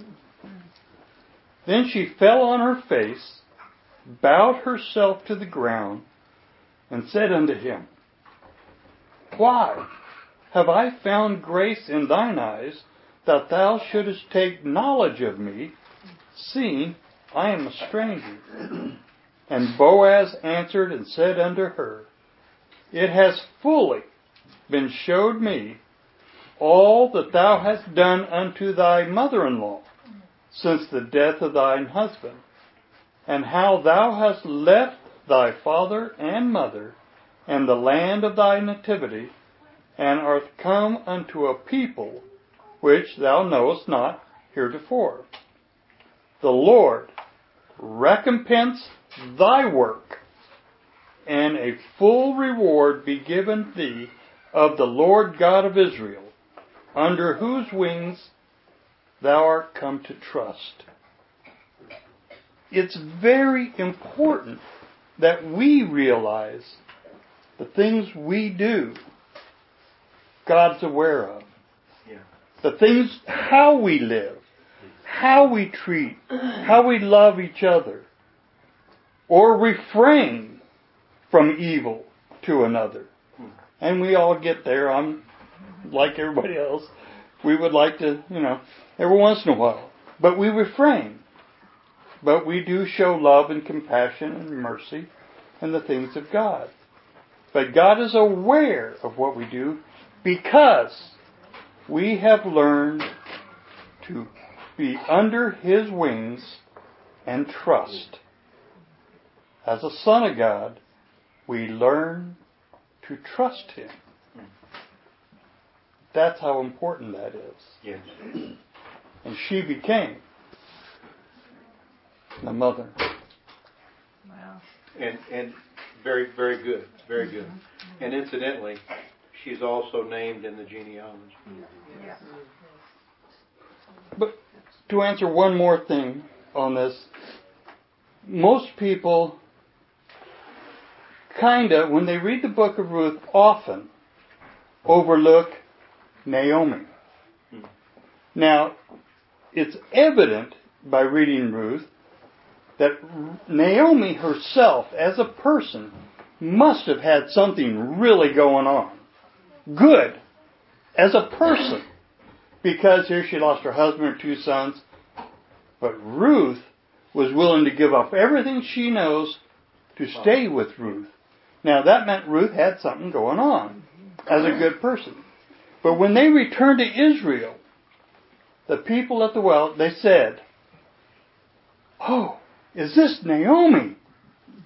E: Then she fell on her face, bowed herself to the ground, and said unto him, Why have I found grace in thine eyes, that thou shouldest take knowledge of me, seeing I am a stranger? And Boaz answered and said unto her, It has fully been showed me all that thou hast done unto thy mother-in-law since the death of thine husband, and how thou hast left thy father and mother and the land of thy nativity, and art come unto a people which thou knowest not heretofore. The Lord recompense thy work, and a full reward be given thee of the Lord God of Israel, under whose wings thou art come to trust. It's very important that we realize the things we do, God's aware of.
A: Yeah.
E: The things, how we live, how we treat, how we love each other, or refrain from evil to another. And we all get there. I'm like everybody else. We would like to, every once in a while. But we refrain. But we do show love and compassion and mercy and the things of God. But God is aware of what we do because we have learned to be under His wings and trust. As a son of God, we learn to trust Him. That's how important that is.
A: Yes.
E: And she became the mother.
F: Wow.
A: And very, very good. Very good. And incidentally, she's also named in the genealogy.
F: Yeah.
E: But to answer one more thing on this, most people when they read the book of Ruth, often overlook Naomi. Now, it's evident by reading Ruth that Naomi herself, as a person, must have had something really going on. Good. As a person. Because here she lost her husband and 2 sons. But Ruth was willing to give up everything she knows to stay with Ruth. Now that meant Ruth had something going on as a good person. But when they returned to Israel, the people at the well, they said, Oh, is this Naomi?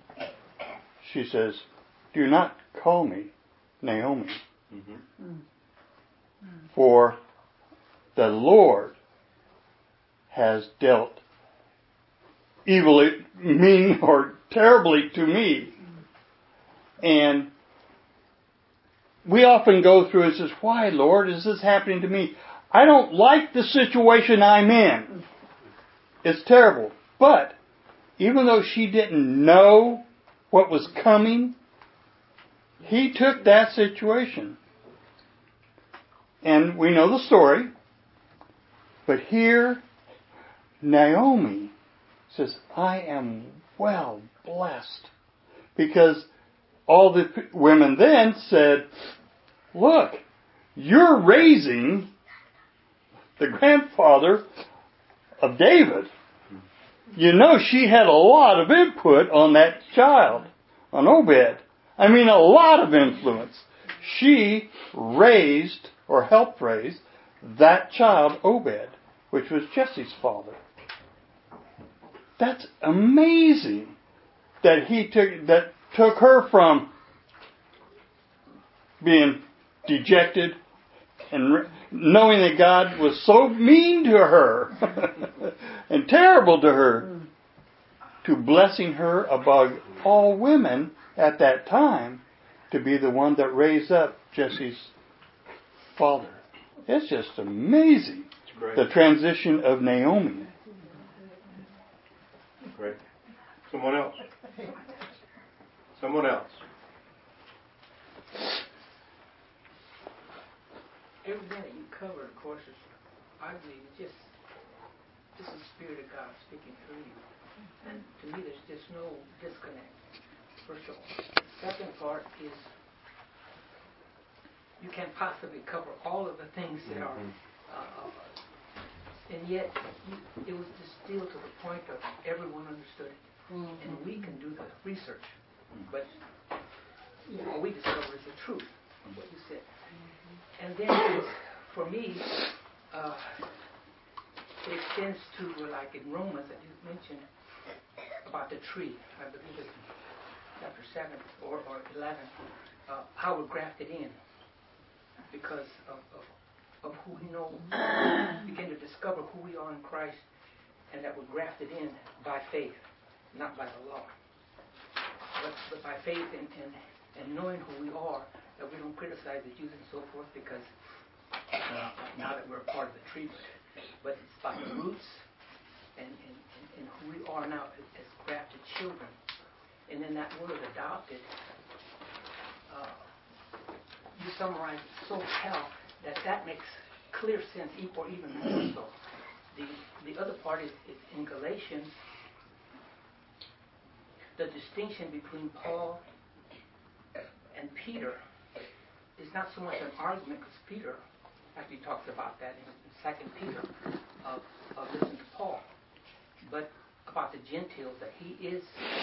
E: she says, do not call me Naomi, for the Lord has dealt evilly, mean or terribly to me. And we often go through and says, why, Lord, is this happening to me? I don't like the situation I'm in. It's terrible. But even though she didn't know what was coming, he took that situation. And we know the story. But here, Naomi says, I am well blessed. Because all the women then said, look, you're raising the grandfather of David. You know she had a lot of input on that child, on Obed. I mean, a lot of influence. She raised, or helped raise, that child, Obed, which was Jesse's father. That's amazing that he took her from being dejected and knowing that God was so mean to her and terrible to her, to blessing her above all women at that time to be the one that raised up Jesse's father. It's just amazing, the transition of Naomi.
A: Great. Someone else. Someone else.
G: Everything that you covered, of course, is, I believe, just the Spirit of God speaking through you. And to me, there's just no disconnect, first of all. The second part is you can't possibly cover all of the things that are, and yet it was distilled to the point of everyone understood it. And we can do the research, but all we discover is the truth of what you said. And then, for me, it extends to, like in Romans that you mentioned, about the tree. I believe it's chapter 7 or 11, how we're grafted in because of who we know. We begin to discover who we are in Christ and that we're grafted in by faith, not by the law. But by faith and knowing who we are, that we don't criticize the Jews and so forth because now that we're a part of the tree, but it's about the roots and who we are now as grafted children. And then that word adopted, you summarize it so well that makes clear sense, or even more so. The other part is in Galatians, the distinction between Paul and Peter is not so much an argument, because Peter actually talks about that in 2 Peter of listening to Paul, but about the Gentiles, that he is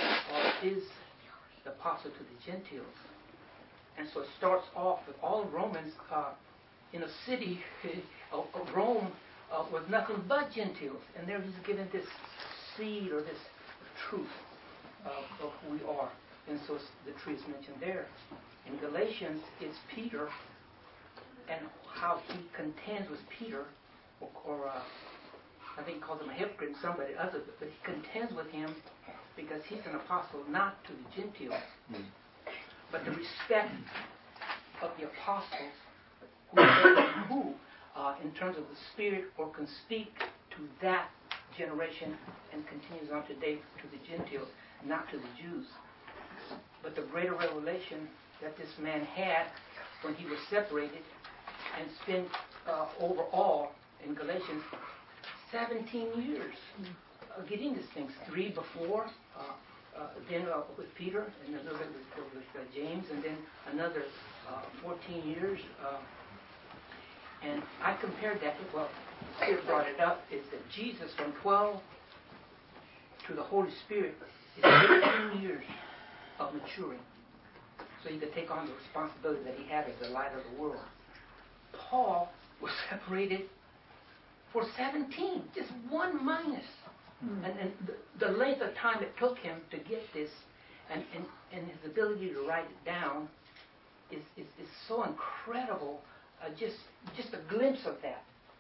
G: the apostle to the Gentiles. And so it starts off with all of Romans in a city of Rome with nothing but Gentiles, and they're just given this seed or this truth of who we are. And so the tree is mentioned there. In Galatians, it's Peter and how he contends with Peter, or I think he calls him a hypocrite and somebody other, but he contends with him because he's an apostle not to the Gentiles, but the respect of the apostles who in terms of the Spirit, or can speak to that generation and continues on today to the Gentiles, not to the Jews. But the greater revelation that this man had when he was separated and spent overall in Galatians 17 years getting these things. 3 before, then with Peter, and a little bit with James, and then another 14 years. And I compared that, well, Spirit brought it up, is that Jesus from 12 to the Holy Spirit is 15 years of maturing. So he could take on the responsibility that he had as the light of the world. Paul was separated for 17, just 1 minus. And the length of time it took him to get this, and his ability to write it down is so incredible. Just a glimpse of that,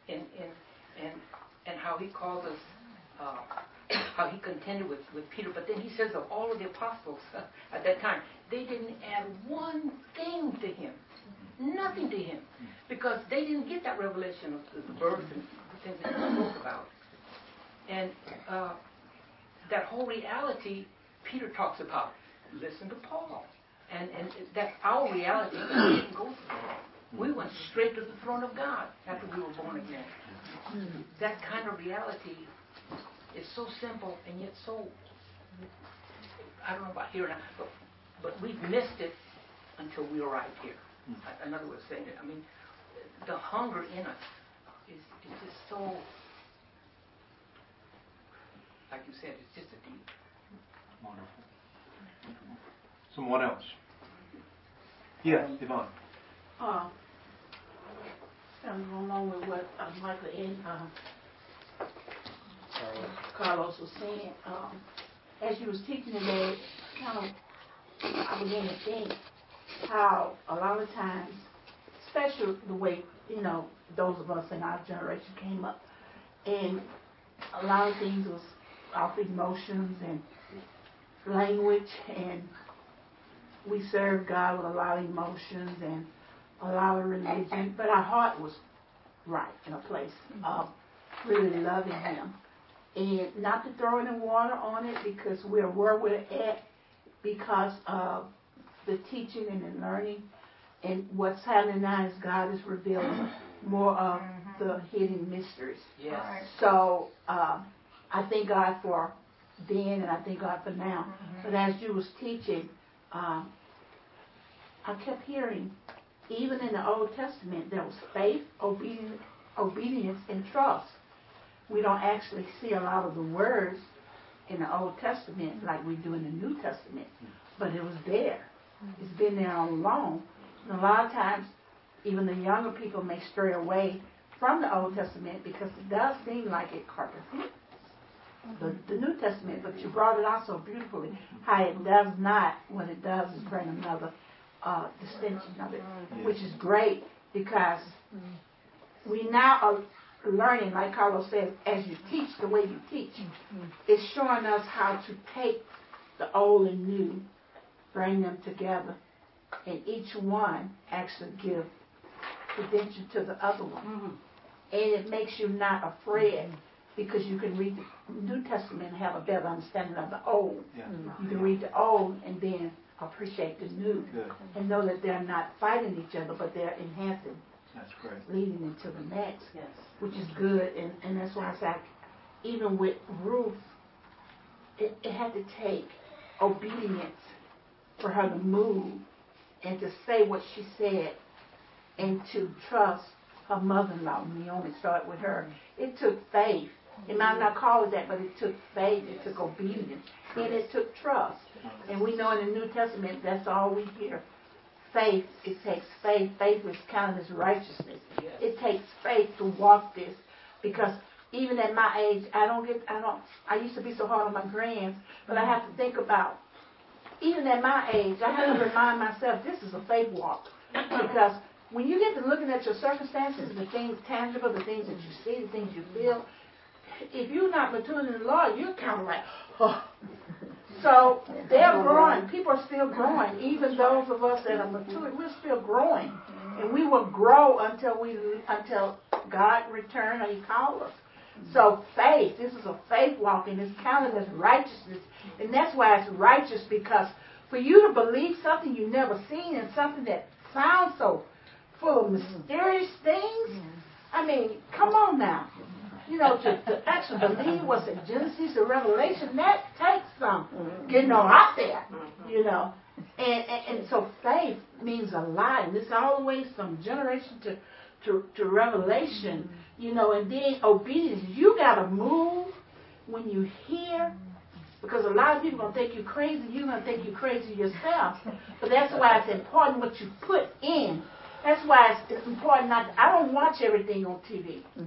G: and how he calls us, how he contended with Peter. But then he says of all of the apostles at that time, they didn't add one thing to him, nothing to him, because they didn't get that revelation of the birth and the things that he spoke about. And that whole reality Peter talks about. Listen to Paul. And that's our reality. We didn't go through that. We went straight to the throne of God after we were born again. That kind of reality is so simple and yet so, I don't know about here now, but we've missed it until we arrive here. Another way of saying it. I mean, the hunger in us is just so, like you said, it's just a deep.
A: Wonderful. Someone else? Yes, Yvonne.
H: Kind of going along with what Michael and Carlos was saying. As you was teaching today, I began to think how a lot of times, especially the way, those of us in our generation came up, and a lot of things was off emotions and language, and we served God with a lot of emotions and a lot of religion, but our heart was right in a place of really loving Him. And not to throw any water on it, because we're where we're at because of the teaching and the learning. And what's happening now is God is revealing more of the hidden mysteries.
G: Yes.
H: So I thank God for then, and I thank God for now. But as you was teaching, I kept hearing, even in the Old Testament, there was faith, obedience, and trust. We don't actually see a lot of the words in the Old Testament like we do in the New Testament, but it was there. It's been there all along. And a lot of times, even the younger people may stray away from the Old Testament because it does seem like it contradicts the New Testament, but you brought it out so beautifully, how it does not. What it does is bring another distinction of it, which is great, because we now are learning, like Carlos says, as you teach the way you teach, it's showing us how to take the old and new, bring them together, and each one actually give credential to the other one. And it makes you not afraid, because you can read the New Testament and have a better understanding of the Old. You can read the Old and then appreciate the New. And know that they're not fighting each other, but they're enhancing.
A: That's great.
H: Leading into the next, which is good. And that's why I said, even with Ruth, it had to take obedience for her to move and to say what she said and to trust her mother-in-law. Naomi started with her. It took faith. It might not call it that, but it took faith, it took obedience, and it took trust. And we know in the New Testament, that's all we hear. Faith, it takes faith. Faith is counted as righteousness. It takes faith to walk this, because even at my age, I used to be so hard on my grands, but I have to think about, even at my age, I have to remind myself, this is a faith walk. Because when you get to looking at your circumstances, the things tangible, the things that you see, the things you feel, if you're not maturing in the Lord, you're kind of like, oh. So they're growing. People are still growing. Even those of us that are mature, we're still growing. And we will grow until God returns or He calls us. So faith, this is a faith walk, and it's counted as righteousness. And that's why it's righteous, because for you to believe something you've never seen and something that sounds so full of mysterious things, I mean, come on now. To actually believe what's in Genesis or Revelation, that takes some getting on out there, And so faith means a lot. And it's all the way from generation to Revelation, and then obedience. You got to move when you hear, because a lot of people are going to think you crazy. You're going to think you crazy yourself. But that's why it's important what you put in. That's why it's important I don't watch everything on TV.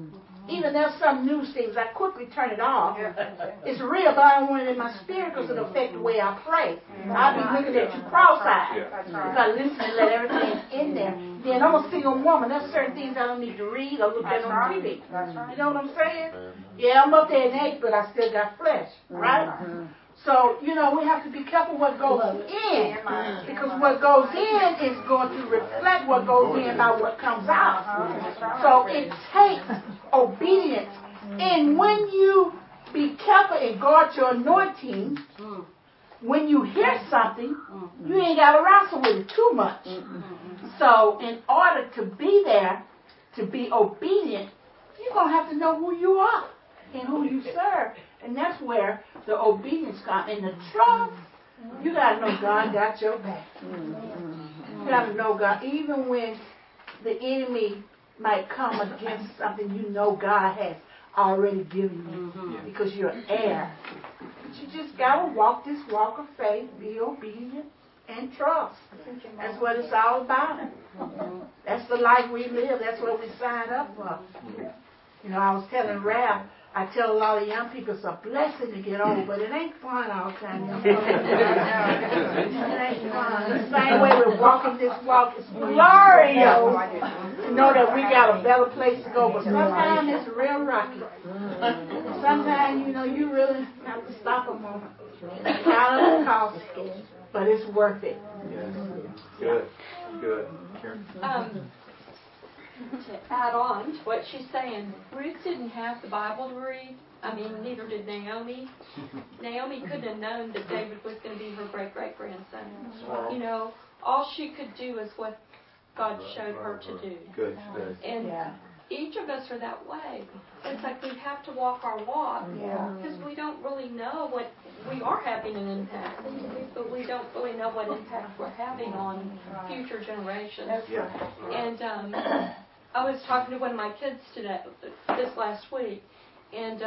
H: Even there's some news things, I quickly turn it off. It's real, but I don't want it in my spirit because it'll affect the way I pray. I'll be looking at you cross-eyed. If I listen and let everything in there. Then I'm a single woman. There's certain things I don't need to read or look at on TV. You know what I'm saying? Yeah, I'm up there in age, but I still got flesh. Right? So, we have to be careful what goes in. Because what goes in is going to reflect what goes in by what comes out. So it takes obedience. And when you be careful and guard your anointing, when you hear something, you ain't got to wrestle with it too much. So in order to be there, to be obedient, you're going to have to know who you are and who you serve. And that's where the obedience comes. And the trust, you got to know God got your back. You got to know God. Even when the enemy might come against something you know God has already given you because you're an heir. But you just got to walk this walk of faith, be obedient, and trust. That's what it's all about. That's the life we live. That's what we signed up for. I was telling Ralph, I tell a lot of young people it's a blessing to get old, but it ain't fun all the time. It ain't fun. The same way we're walking this walk, it's glorious to know that we got a better place to go, but sometimes it's real rocky. Sometimes, you really have to stop a moment. Count up the cost, but it's worth it.
A: Good.
I: To add on to what she's saying, Ruth didn't have the Bible to read. I mean, neither did Naomi. Naomi couldn't have known that David was going to be her great-great-grandson. All she could do is what God showed her to do.
A: Good.
I: And each of us are that way. It's like we have to walk our walk because we don't really know what we are having an impact, but we don't really know what impact we're having on future generations. And I was talking to one of my kids this last week, and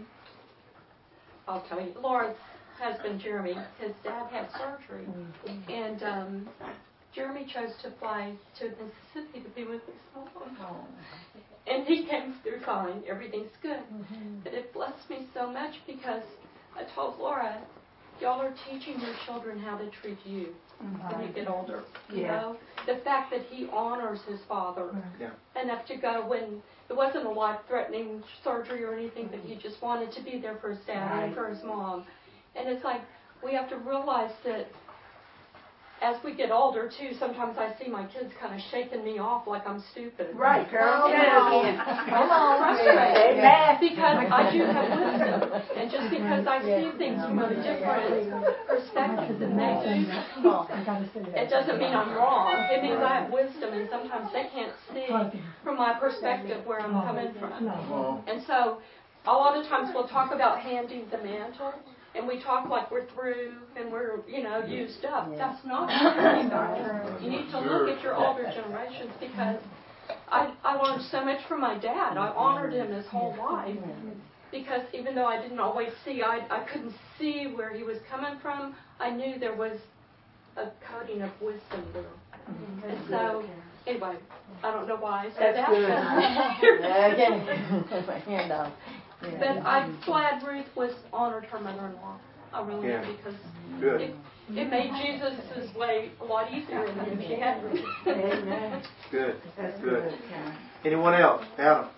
I: I'll tell you, Laura's husband, Jeremy, his dad had surgery, and Jeremy chose to fly to Mississippi to be with his mom. And he came through fine. Everything's good. But it blessed me so much because I told Laura, y'all are teaching your children how to treat you when you get older. You know? The fact that he honors his father enough to go when it wasn't a life-threatening surgery or anything, but he just wanted to be there for his dad and for his mom. And it's like we have to realize that as we get older, too, sometimes I see my kids kind of shaking me off like I'm stupid.
H: Right, girl.
I: Come on. Frustrated. Because I do have wisdom. And just because I see things from a different perspective than they do, it doesn't mean I'm wrong. It means I have wisdom, and sometimes they can't see from my perspective where I'm coming from. And so a lot of times we'll talk about handing the mantle. And we talk like we're through and we're, used up. That's not true either. You need to look at your older generations because I learned so much from my dad. I honored him his whole life because even though I didn't always see, I couldn't see where he was coming from. I knew there was a coating of wisdom there. And so, anyway, I don't know why I said that. But I'm glad Ruth honored her mother-in-law. I really am because it made Jesus' way a lot easier than if she had Ruth.
A: Good. That's good. Anyone else? Adam.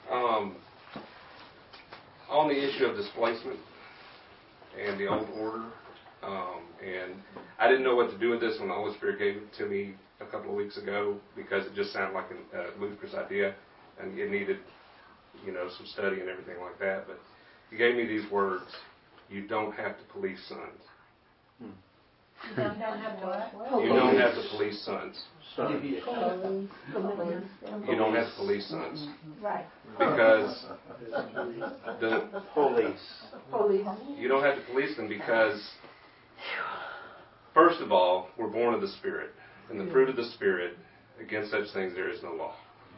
J: On the issue of displacement and the old order, and I didn't know what to do with this when the Holy Spirit gave it to me a couple of weeks ago because it just sounded like a ludicrous idea and it needed some study and everything like that, but he gave me these words: you don't have to police sons.
I: You don't have to what?
J: You don't have to police sons. You don't have to police sons.
H: Right.
J: Because the
A: police.
J: You don't have to police them because, first of all, we're born of the Spirit. And the fruit of the Spirit, against such things there is no law.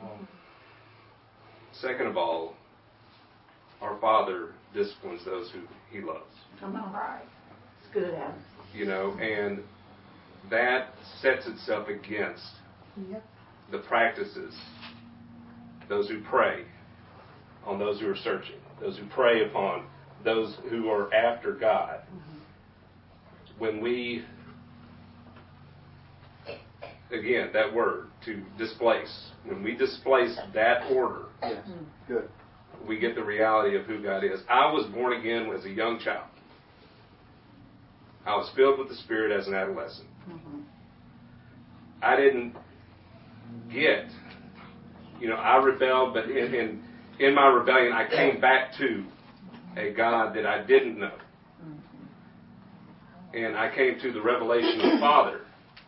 J: Second of all, our Father disciplines those who He loves.
H: Come on, right. It's good, Adam.
J: And that sets itself against the practices, those who pray, on those who are searching, those who prey upon those who are after God. When we, again, that word, to displace, when we displace that order,
C: Yes. Good.
J: we get the reality of who God is. I was born again as a young child. I was filled with the Spirit as an adolescent. I didn't get, I rebelled, but in my rebellion, I came back to a God that I didn't know. And I came to the revelation of the Father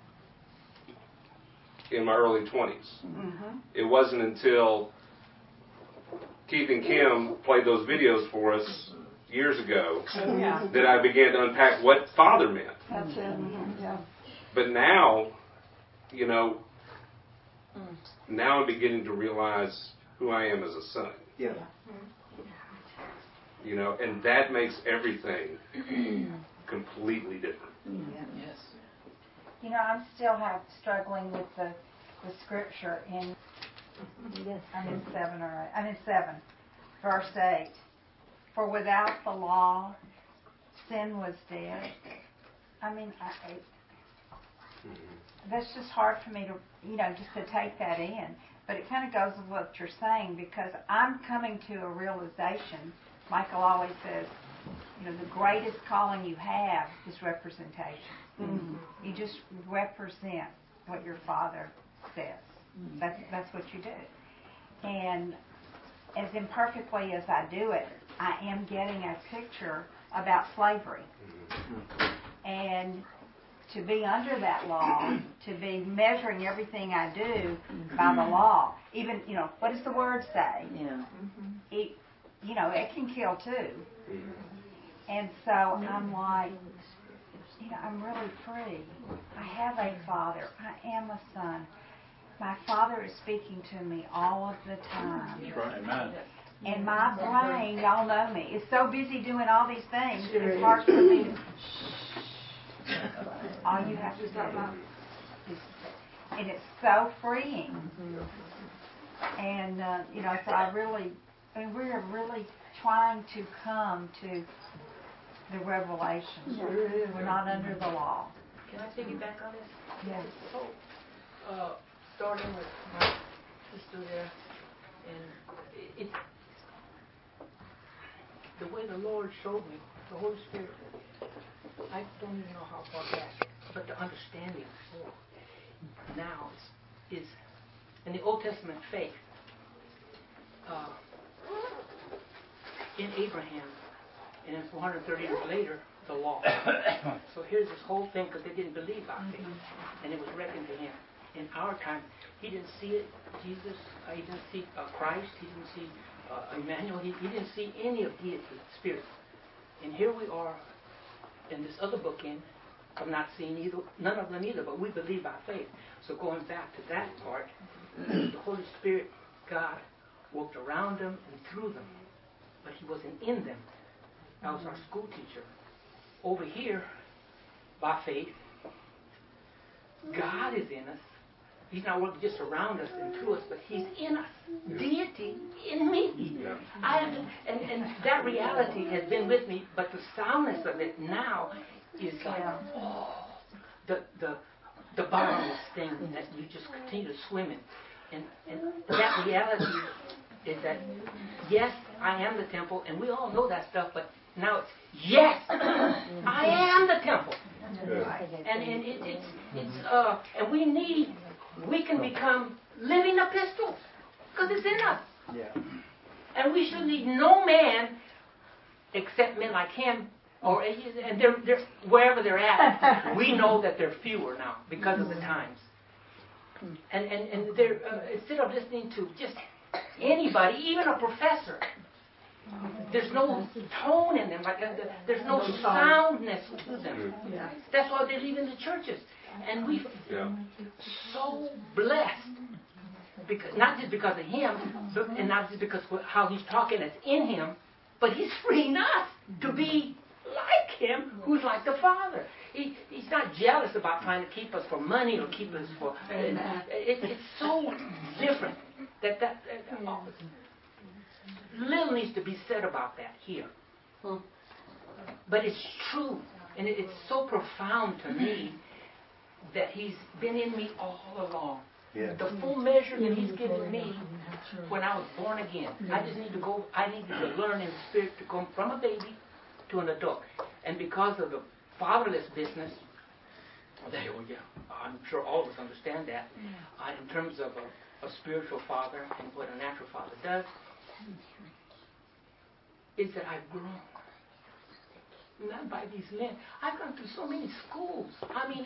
J: in my early 20s. It wasn't until Keith and Kim played those videos for us years ago that I began to unpack what Father meant.
F: That's it. Yeah.
J: But now, now I'm beginning to realize who I am as a son.
C: Yeah.
J: And that makes everything completely different.
G: Yes.
F: I'm still struggling with the scripture in, I'm in 7, verse 8. For without the law, sin was dead. That's just hard for me to, just to take that in. But it kind of goes with what you're saying, because I'm coming to a realization. Michael always says, the greatest calling you have is representation. You just represent what your Father says. That's what you do. And as imperfectly as I do it, I am getting a picture about slavery. And to be under that law, to be measuring everything I do by the law, even, what does the word say? It can kill too. And so I'm like, I'm really free. I have a Father. I am a son. My Father is speaking to me all of the time.
C: That's right. Amen.
F: And my brain, y'all know me, is so busy doing all these things, it's hard for me to... All you have to do is... And it's so freeing. And, so we're really trying to come to the revelation. We're not under the law.
G: Can I piggyback on this?
F: Yes.
G: So, starting with my sister there, and it's the way the Lord showed me, the Holy Spirit, I don't even know how far back, but the understanding now is in the Old Testament faith, in Abraham, and then 430 years later, the law. So here's this whole thing, because they didn't believe by faith, and it was reckoned to him. In our time, he didn't see it, Jesus, he didn't see Christ, he didn't see Emmanuel, he didn't see any of deity, spirit. And here we are in this other bookend of not seeing either, none of them either, but we believe by faith. So going back to that part, the Holy Spirit, God, walked around them and through them, but he wasn't in them. That was our school teacher. Over here, by faith, God is in us. He's not working just around us and through us, but he's in us. Deity in me. And that reality has been with me, but the soundness of it now is like, the bottomless thing that you just continue to swim in. And that reality is that, yes, I am the temple, and we all know that stuff, but now it's, yes, I am the temple. And we can become living epistles, because it's in us. And we should need no man except men like him, and they're wherever they're at. We know that they're fewer now because of the times. And they're instead of listening to just anybody, even a professor, there's no tone in them, there's no soundness to them. That's why they're leaving the churches. And we so blessed, because not just because of him, and not just because of how he's talking that's in him, but he's freeing us to be like him, who's like the Father. He's not jealous about trying to keep us for money or keep us for... It's so different. little needs to be said about that here. But it's true, and it's so profound to me that He's been in me all along.
A: Yeah.
G: The full measure that He's given me when I was born again. I needed to learn in the Spirit to go from a baby to an adult. And because of the fatherless business, I'm sure all of us understand that, in terms of a spiritual father and what a natural father does, is that I've grown. Not by these men. I've gone through so many schools. I mean,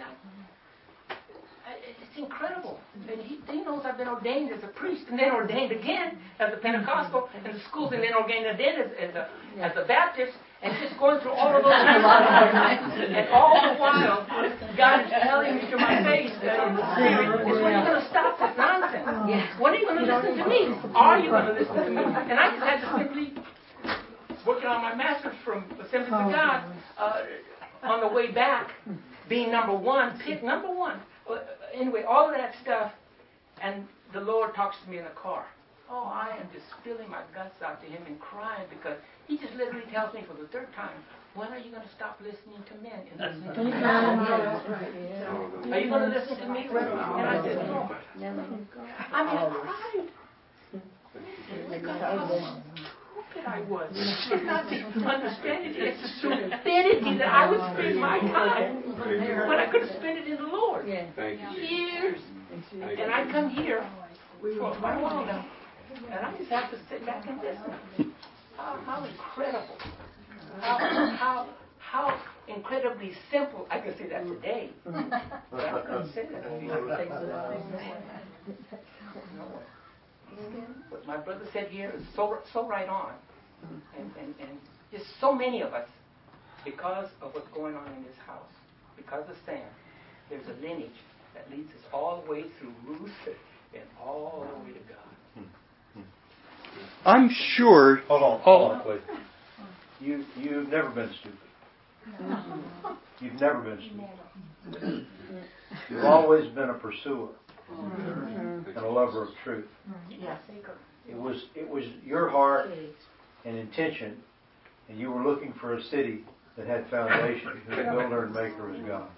G: it's incredible. And he knows I've been ordained as a priest and then ordained again as a Pentecostal in the schools and then ordained again as a Baptist, and just going through all of those and all the while God is telling me to my face that in the Spirit, when are you going to stop this nonsense? When are you going to listen to me? Are you going to listen to me? And I just had to simply, working on my master's from Assemblies of God, on the way back, being number one. Anyway, all of that stuff, and the Lord talks to me in the car. Oh, I am just spilling my guts out to Him and crying because He just literally tells me for the third time, when are you going to stop listening to men and listening to me? Are you going to listen to me? And I said, Lord, I cried. Because how stupid I was. It's not the understanding, it's the stupidity that I would spend my time when I could have spent it in the Lord. Years. And I come here for quite a while now. And I just have to sit back and listen. How incredible. How incredibly simple. I could say that today. But I couldn't say that a few years ago. What my brother said here is so right on. And just so many of us, because of what's going on in this house, because of Sam, there's a lineage that leads us all the way through Ruth and all the way to God.
E: I'm sure.
A: Hold on, please. You've never been stupid. You've never been stupid. You've always been a pursuer and a lover of truth. It was your heart and intention, and you were looking for a city that had foundation, whose builder and maker was God.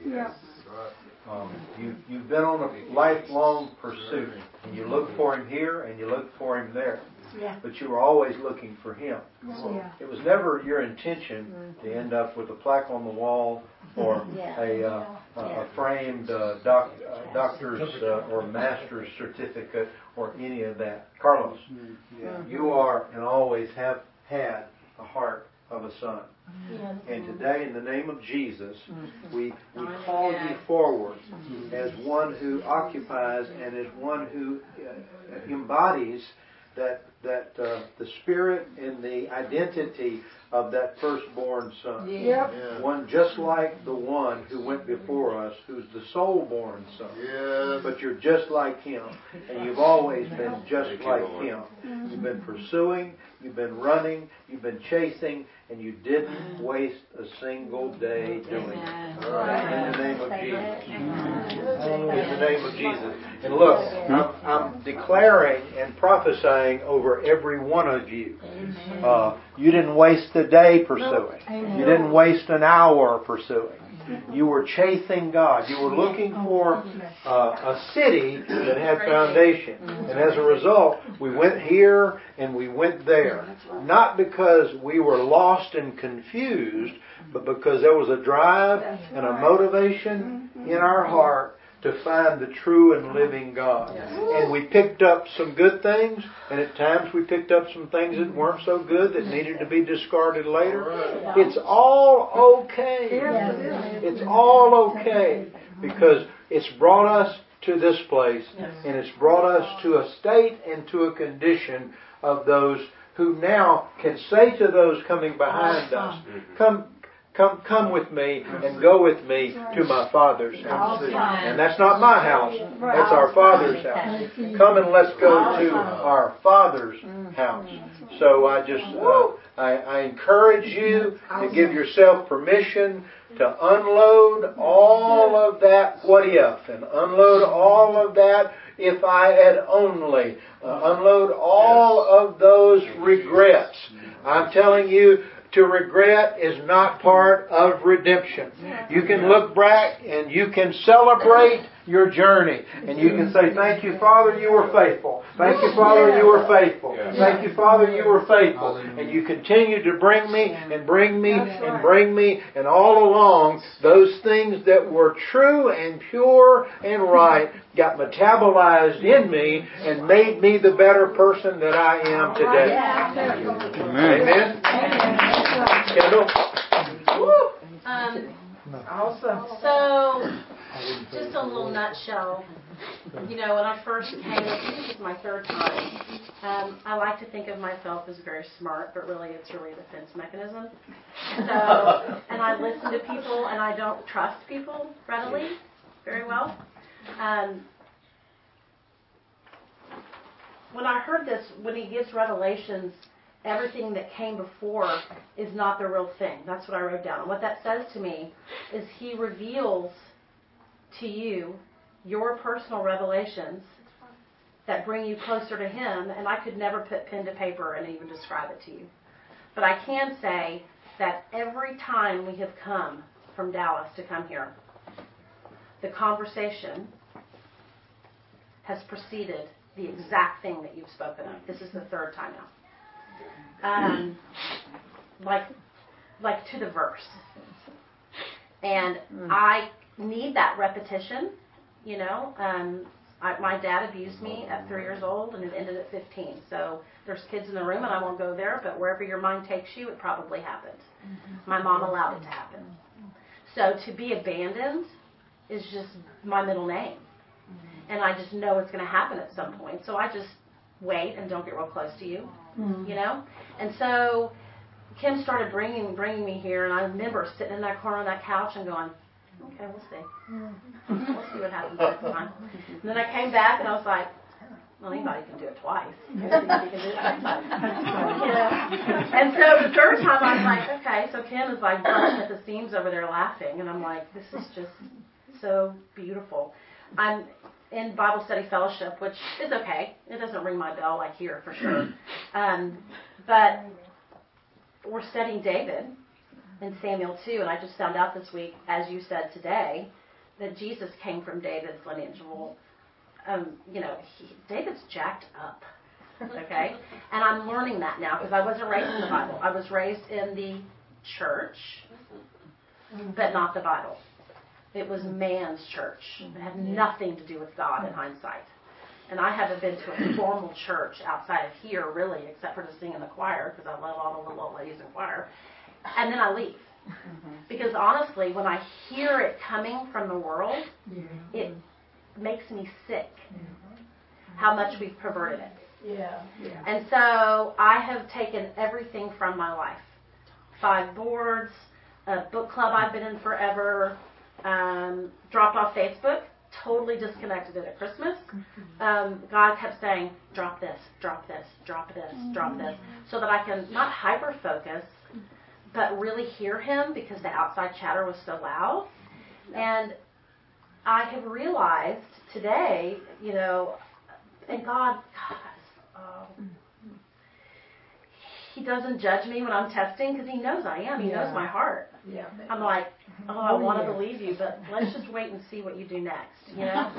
A: You've been on a lifelong pursuit, and you look for Him here and you look for Him there. But you were always looking for Him. It was never your intention to end up with a plaque on the wall or a framed doctor's or master's certificate or any of that. Carlos, you are and always have had the heart of a son. And today, in the name of Jesus, we call you forward as one who occupies and as one who embodies that the spirit and the identity of that firstborn son. One just like the one who went before us, who's the soul-born son. But you're just like him, and you've always been just like him. You've been pursuing, you've been running, you've been chasing, and you didn't waste a single day doing it. In the name of Jesus. In the name of Jesus. And look, I'm declaring and prophesying over every one of you. You didn't waste a day pursuing. You didn't waste an hour pursuing. You were chasing God. You were looking for a city that had foundation. And as a result, we went here and we went there. Not because we were lost and confused, but because there was a drive and a motivation in our heart to find the true and living God. And we picked up some good things, and at times we picked up some things that weren't so good that needed to be discarded later. It's all okay. It's all okay, because it's brought us to this place, and it's brought us to a state and to a condition of those who now can say to those coming behind us, Come come with me and go with me to my Father's house. And that's not my house. That's our Father's house. Come and let's go to our Father's house. So I just, I encourage you to give yourself permission to unload all of that what if, and unload all of that if I had only, unload all of those regrets. I'm telling you, to regret is not part of redemption. You can look back and you can celebrate your journey. And you can say, thank you, Father, you were faithful. Thank you, Father, you were faithful. Thank you, Father, you were faithful. And you continue to bring me and bring me and bring me. And all along, those things that were true and pure and right got metabolized in me and made me the better person that I am today. Amen. Kendall?
K: Awesome. So, just a little nutshell. You know, when I first came, I think this is my third time, I like to think of myself as very smart, but really it's really a defense mechanism. So, and I listen to people, and I don't trust people readily very well. When I heard this, when he gives revelations, everything that came before is not the real thing. That's what I wrote down. And what that says to me is he reveals to you your personal revelations that bring you closer to him, and I could never put pen to paper and even describe it to you. But I can say that every time we have come from Dallas to come here, the conversation has preceded the exact thing that you've spoken of. This is the third time now. Like to the verse. And I need that repetition, you know. My dad abused me at 3 years old, and it ended at 15. So there's kids in the room, and I won't go there, but wherever your mind takes you, it probably happened. My mom allowed it to happen. So to be abandoned is just my middle name. And I just know it's going to happen at some point. So I just wait and don't get real close to you, you know. And so Kim started bringing me here, and I remember sitting in that corner on that couch and going, okay, we'll see. We'll see what happens next time. And then I came back, and I was like, well, anybody can do it twice. Maybe you can do it next time. You know? And so the third time, I was like, okay. So Kim is like bursting at the seams over there laughing, and I'm like, this is just so beautiful. I'm in Bible study fellowship, which is okay. It doesn't ring my bell like here for sure. But we're studying David in Samuel 2, and I just found out this week, as you said today, that Jesus came from David's lineage. Well, you know, David's jacked up, okay? And I'm learning that now because I wasn't raised in the Bible. I was raised in the church, but not the Bible. It was man's church. It had nothing to do with God in hindsight. And I haven't been to a formal church outside of here, really, except for to sing in the choir, because I love all the little old ladies in choir. And then I leave. Because honestly, when I hear it coming from the world, it makes me sick how much we've perverted it. And so I have taken everything from my life. 5 boards, a book club I've been in forever, dropped off Facebook, totally disconnected it at Christmas. God kept saying, drop this, drop this, drop this, drop this, so that I can not hyper-focus, but really hear him because the outside chatter was so loud. And I have realized today, you know, and God, he doesn't judge me when I'm testing because he knows I am. He knows my heart. I'm like, I want to believe you, but let's just wait and see what you do next, you know?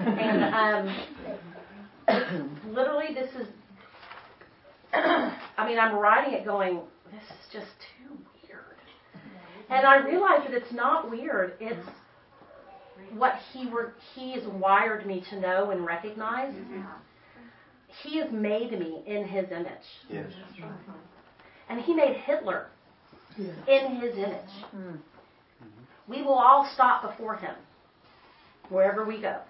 K: And literally this is, I mean, I'm writing it going, this is just too weird. And I realize that it's not weird. It's what he has wired me to know and recognize. He has made me in his image.
C: Yes.
K: And he made Hitler in his image. We will all stop before him, wherever we go.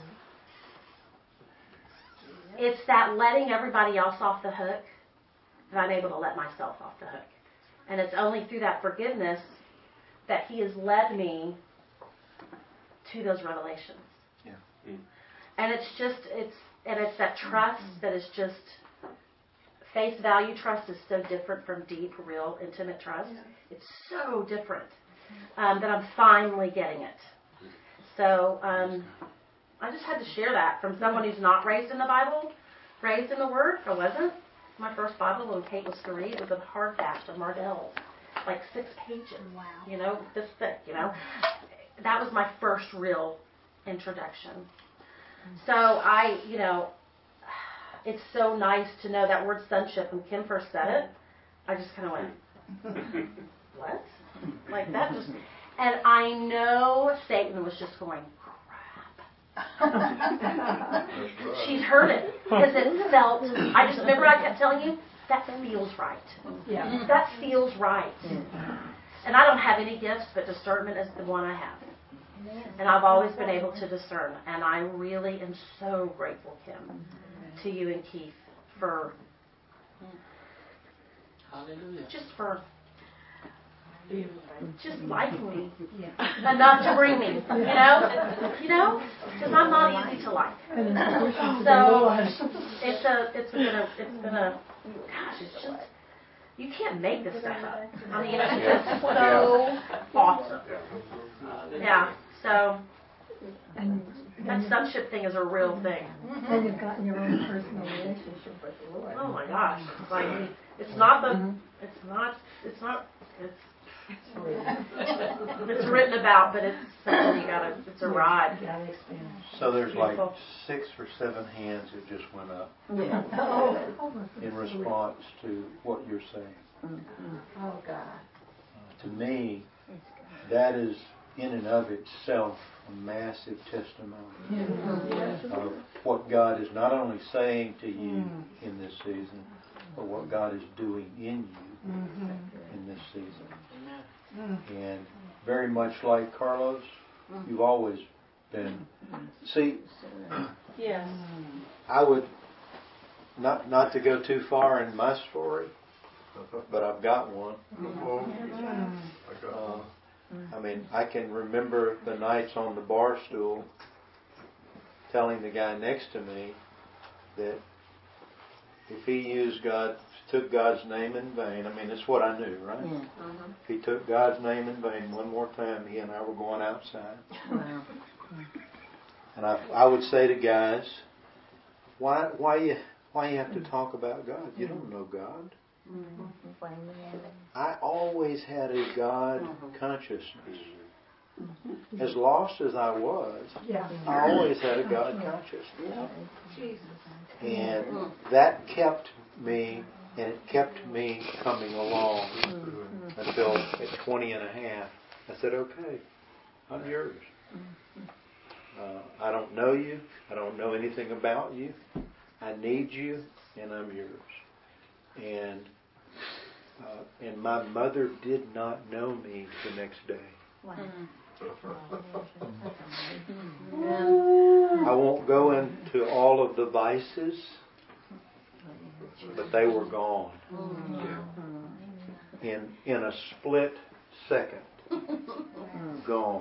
K: It's that letting everybody else off the hook that I'm able to let myself off the hook. And it's only through that forgiveness that He has led me to those revelations.
C: Yeah.
K: And it's that trust that is just, face value trust is so different from deep, real, intimate trust. It's so different that I'm finally getting it. So I just had to share that from someone who's not raised in the Bible, raised in the Word. I wasn't. My first Bible when Kate was 3, it was a hardback of Mardel's, like 6 pages. Wow. You know, this thick. You know, that was my first real introduction. So it's so nice to know that word sonship. When Kim first said it, I just kind of went, what? Like that just, and I know Satan was just going, crap. She's heard it because it felt, I just remember I kept telling you, that feels right. Yeah. That feels right. And I don't have any gifts, but discernment is the one I have. And I've always been able to discern. And I really am so grateful, Kim, to you and Keith for just liking me enough to bring me, you know, because I'm not easy to like. So it's been a gosh, it's just, you can't make this stuff up. I mean, it's just so awesome. Yeah. So that sonship thing is a real thing.
L: And you've gotten your own personal relationship with the Lord.
K: Oh my gosh! It's like it's written about, but it's something you gotta. It's a ride.
A: So there's like 6 or 7 hands that just went up in response to what you're saying.
L: Oh God!
A: To me, that is in and of itself a massive testimony of what God is not only saying to you in this season, but what God is doing in you in this season. And very much like Carlos, you've always been. See, I would not to go too far in my story, but I've got one. I mean, I can remember the nights on the bar stool telling the guy next to me that if he took God's name in vain, I mean, it's what I knew, right? If he took God's name in vain one more time, he and I were going outside. And I would say to guys, why you have to talk about God? You don't know God. I always had a God consciousness. As lost as I was, I always had a God consciousness. And that kept me, and it kept me coming along until at 20 and a half, I said, okay, I'm yours. I don't know you. I don't know anything about you. I need you, and I'm yours. And my mother did not know me the next day. I won't go into all of the vices, but they were gone in a split second. Gone.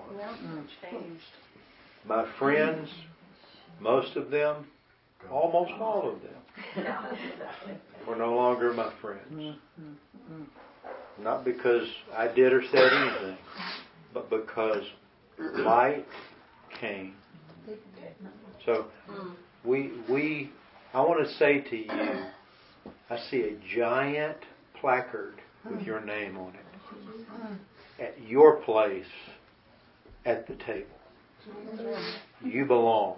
A: My friends, most of them, almost all of them, were no longer my friends. Not because I did or said anything, but because light came. So I want to say to you, I see a giant placard with your name on it at your place at the table. You belong.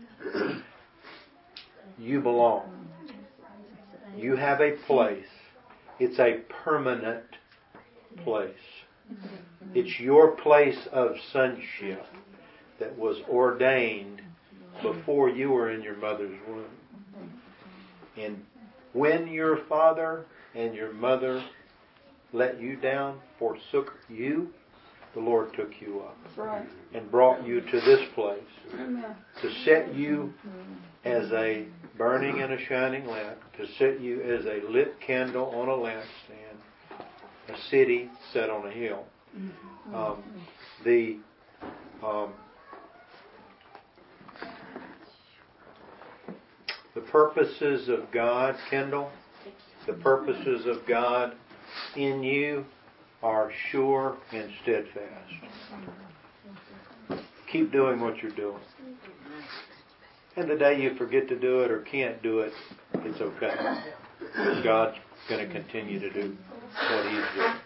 A: You belong. You have a place. It's a permanent place. It's your place of sonship that was ordained before you were in your mother's womb. And when your father and your mother let you down, forsook you, the Lord took you up and brought you to this place to set you as a burning and a shining lamp, to set you as a lit candle on a lampstand, a city set on a hill. The purposes of God, Kendall, the purposes of God in you are sure and steadfast. Keep doing what you're doing. And the day you forget to do it or can't do it, it's okay. God's going to continue to do what He's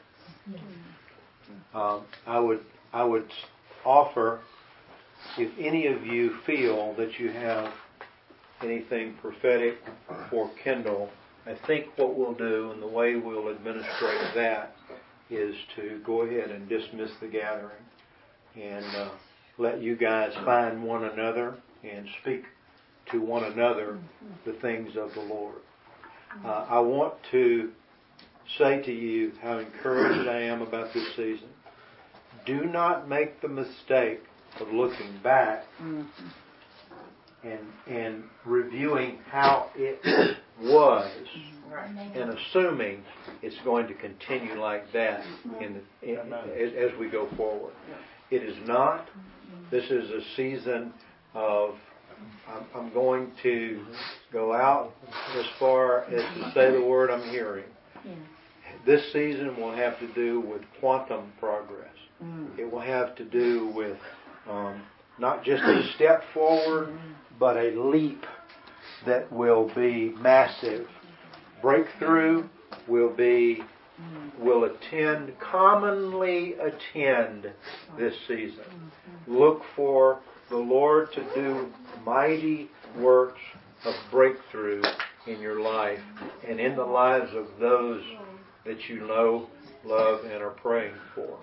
A: doing. I would offer, if any of you feel that you have anything prophetic for Kendall, I think what we'll do and the way we'll administrate that is to go ahead and dismiss the gathering and let you guys find one another and speak to one another the things of the Lord. I want to say to you how encouraged I am about this season. Do not make the mistake of looking back and reviewing how it was and assuming it's going to continue like that as we go forward. It is not. This is a season of, I'm going to go out as far as to say the word I'm hearing. This season will have to do with quantum progress. It will have to do with not just a step forward, but a leap that will be massive. Breakthrough will commonly attend this season. Look for the Lord to do mighty works of breakthrough in your life and in the lives of those that you know, love, and are praying for.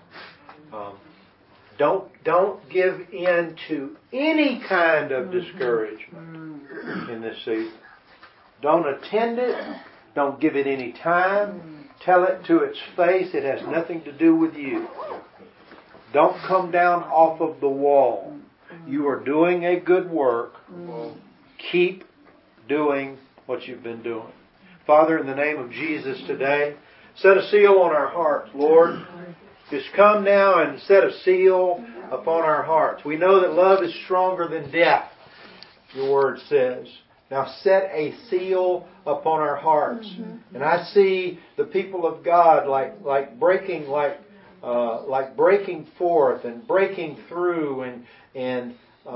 A: Don't give in to any kind of discouragement in this season. Don't attend it. Don't give it any time. Tell it to its face. It has nothing to do with you. Don't come down off of the wall. You are doing a good work. Keep doing what you've been doing. Father, in the name of Jesus today, set a seal on our hearts, Lord. Just come now and set a seal upon our hearts. We know that love is stronger than death, your word says. Now set a seal upon our hearts. And I see the people of God like breaking forth and breaking through and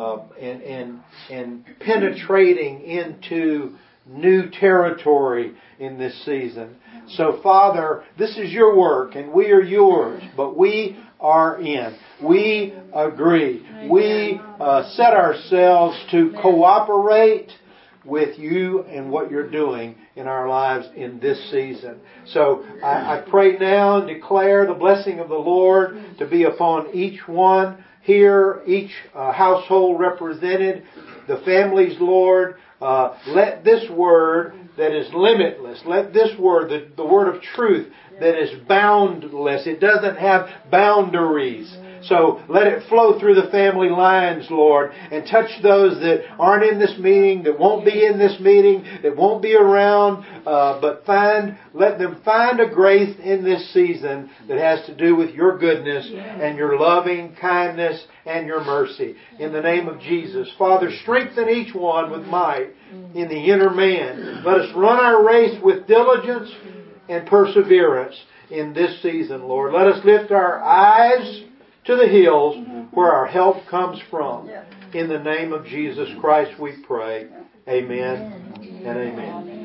A: penetrating into new territory in this season. So, Father, this is your work and we are yours, but we are in. We agree. We set ourselves to cooperate with you and what you're doing in our lives in this season. So I pray now and declare the blessing of the Lord to be upon each one here, each household represented, the families, Lord. Let this word that is limitless, let this word, the word of truth that is boundless, it doesn't have boundaries. So let it flow through the family lines, Lord, and touch those that aren't in this meeting, that won't be in this meeting, that won't be around, but let them find a grace in this season that has to do with your goodness and your loving kindness and your mercy. In the name of Jesus. Father, strengthen each one with might in the inner man. Let us run our race with diligence and perseverance in this season, Lord. Let us lift our eyes to the hills where our help comes from. In the name of Jesus Christ we pray. Amen and amen.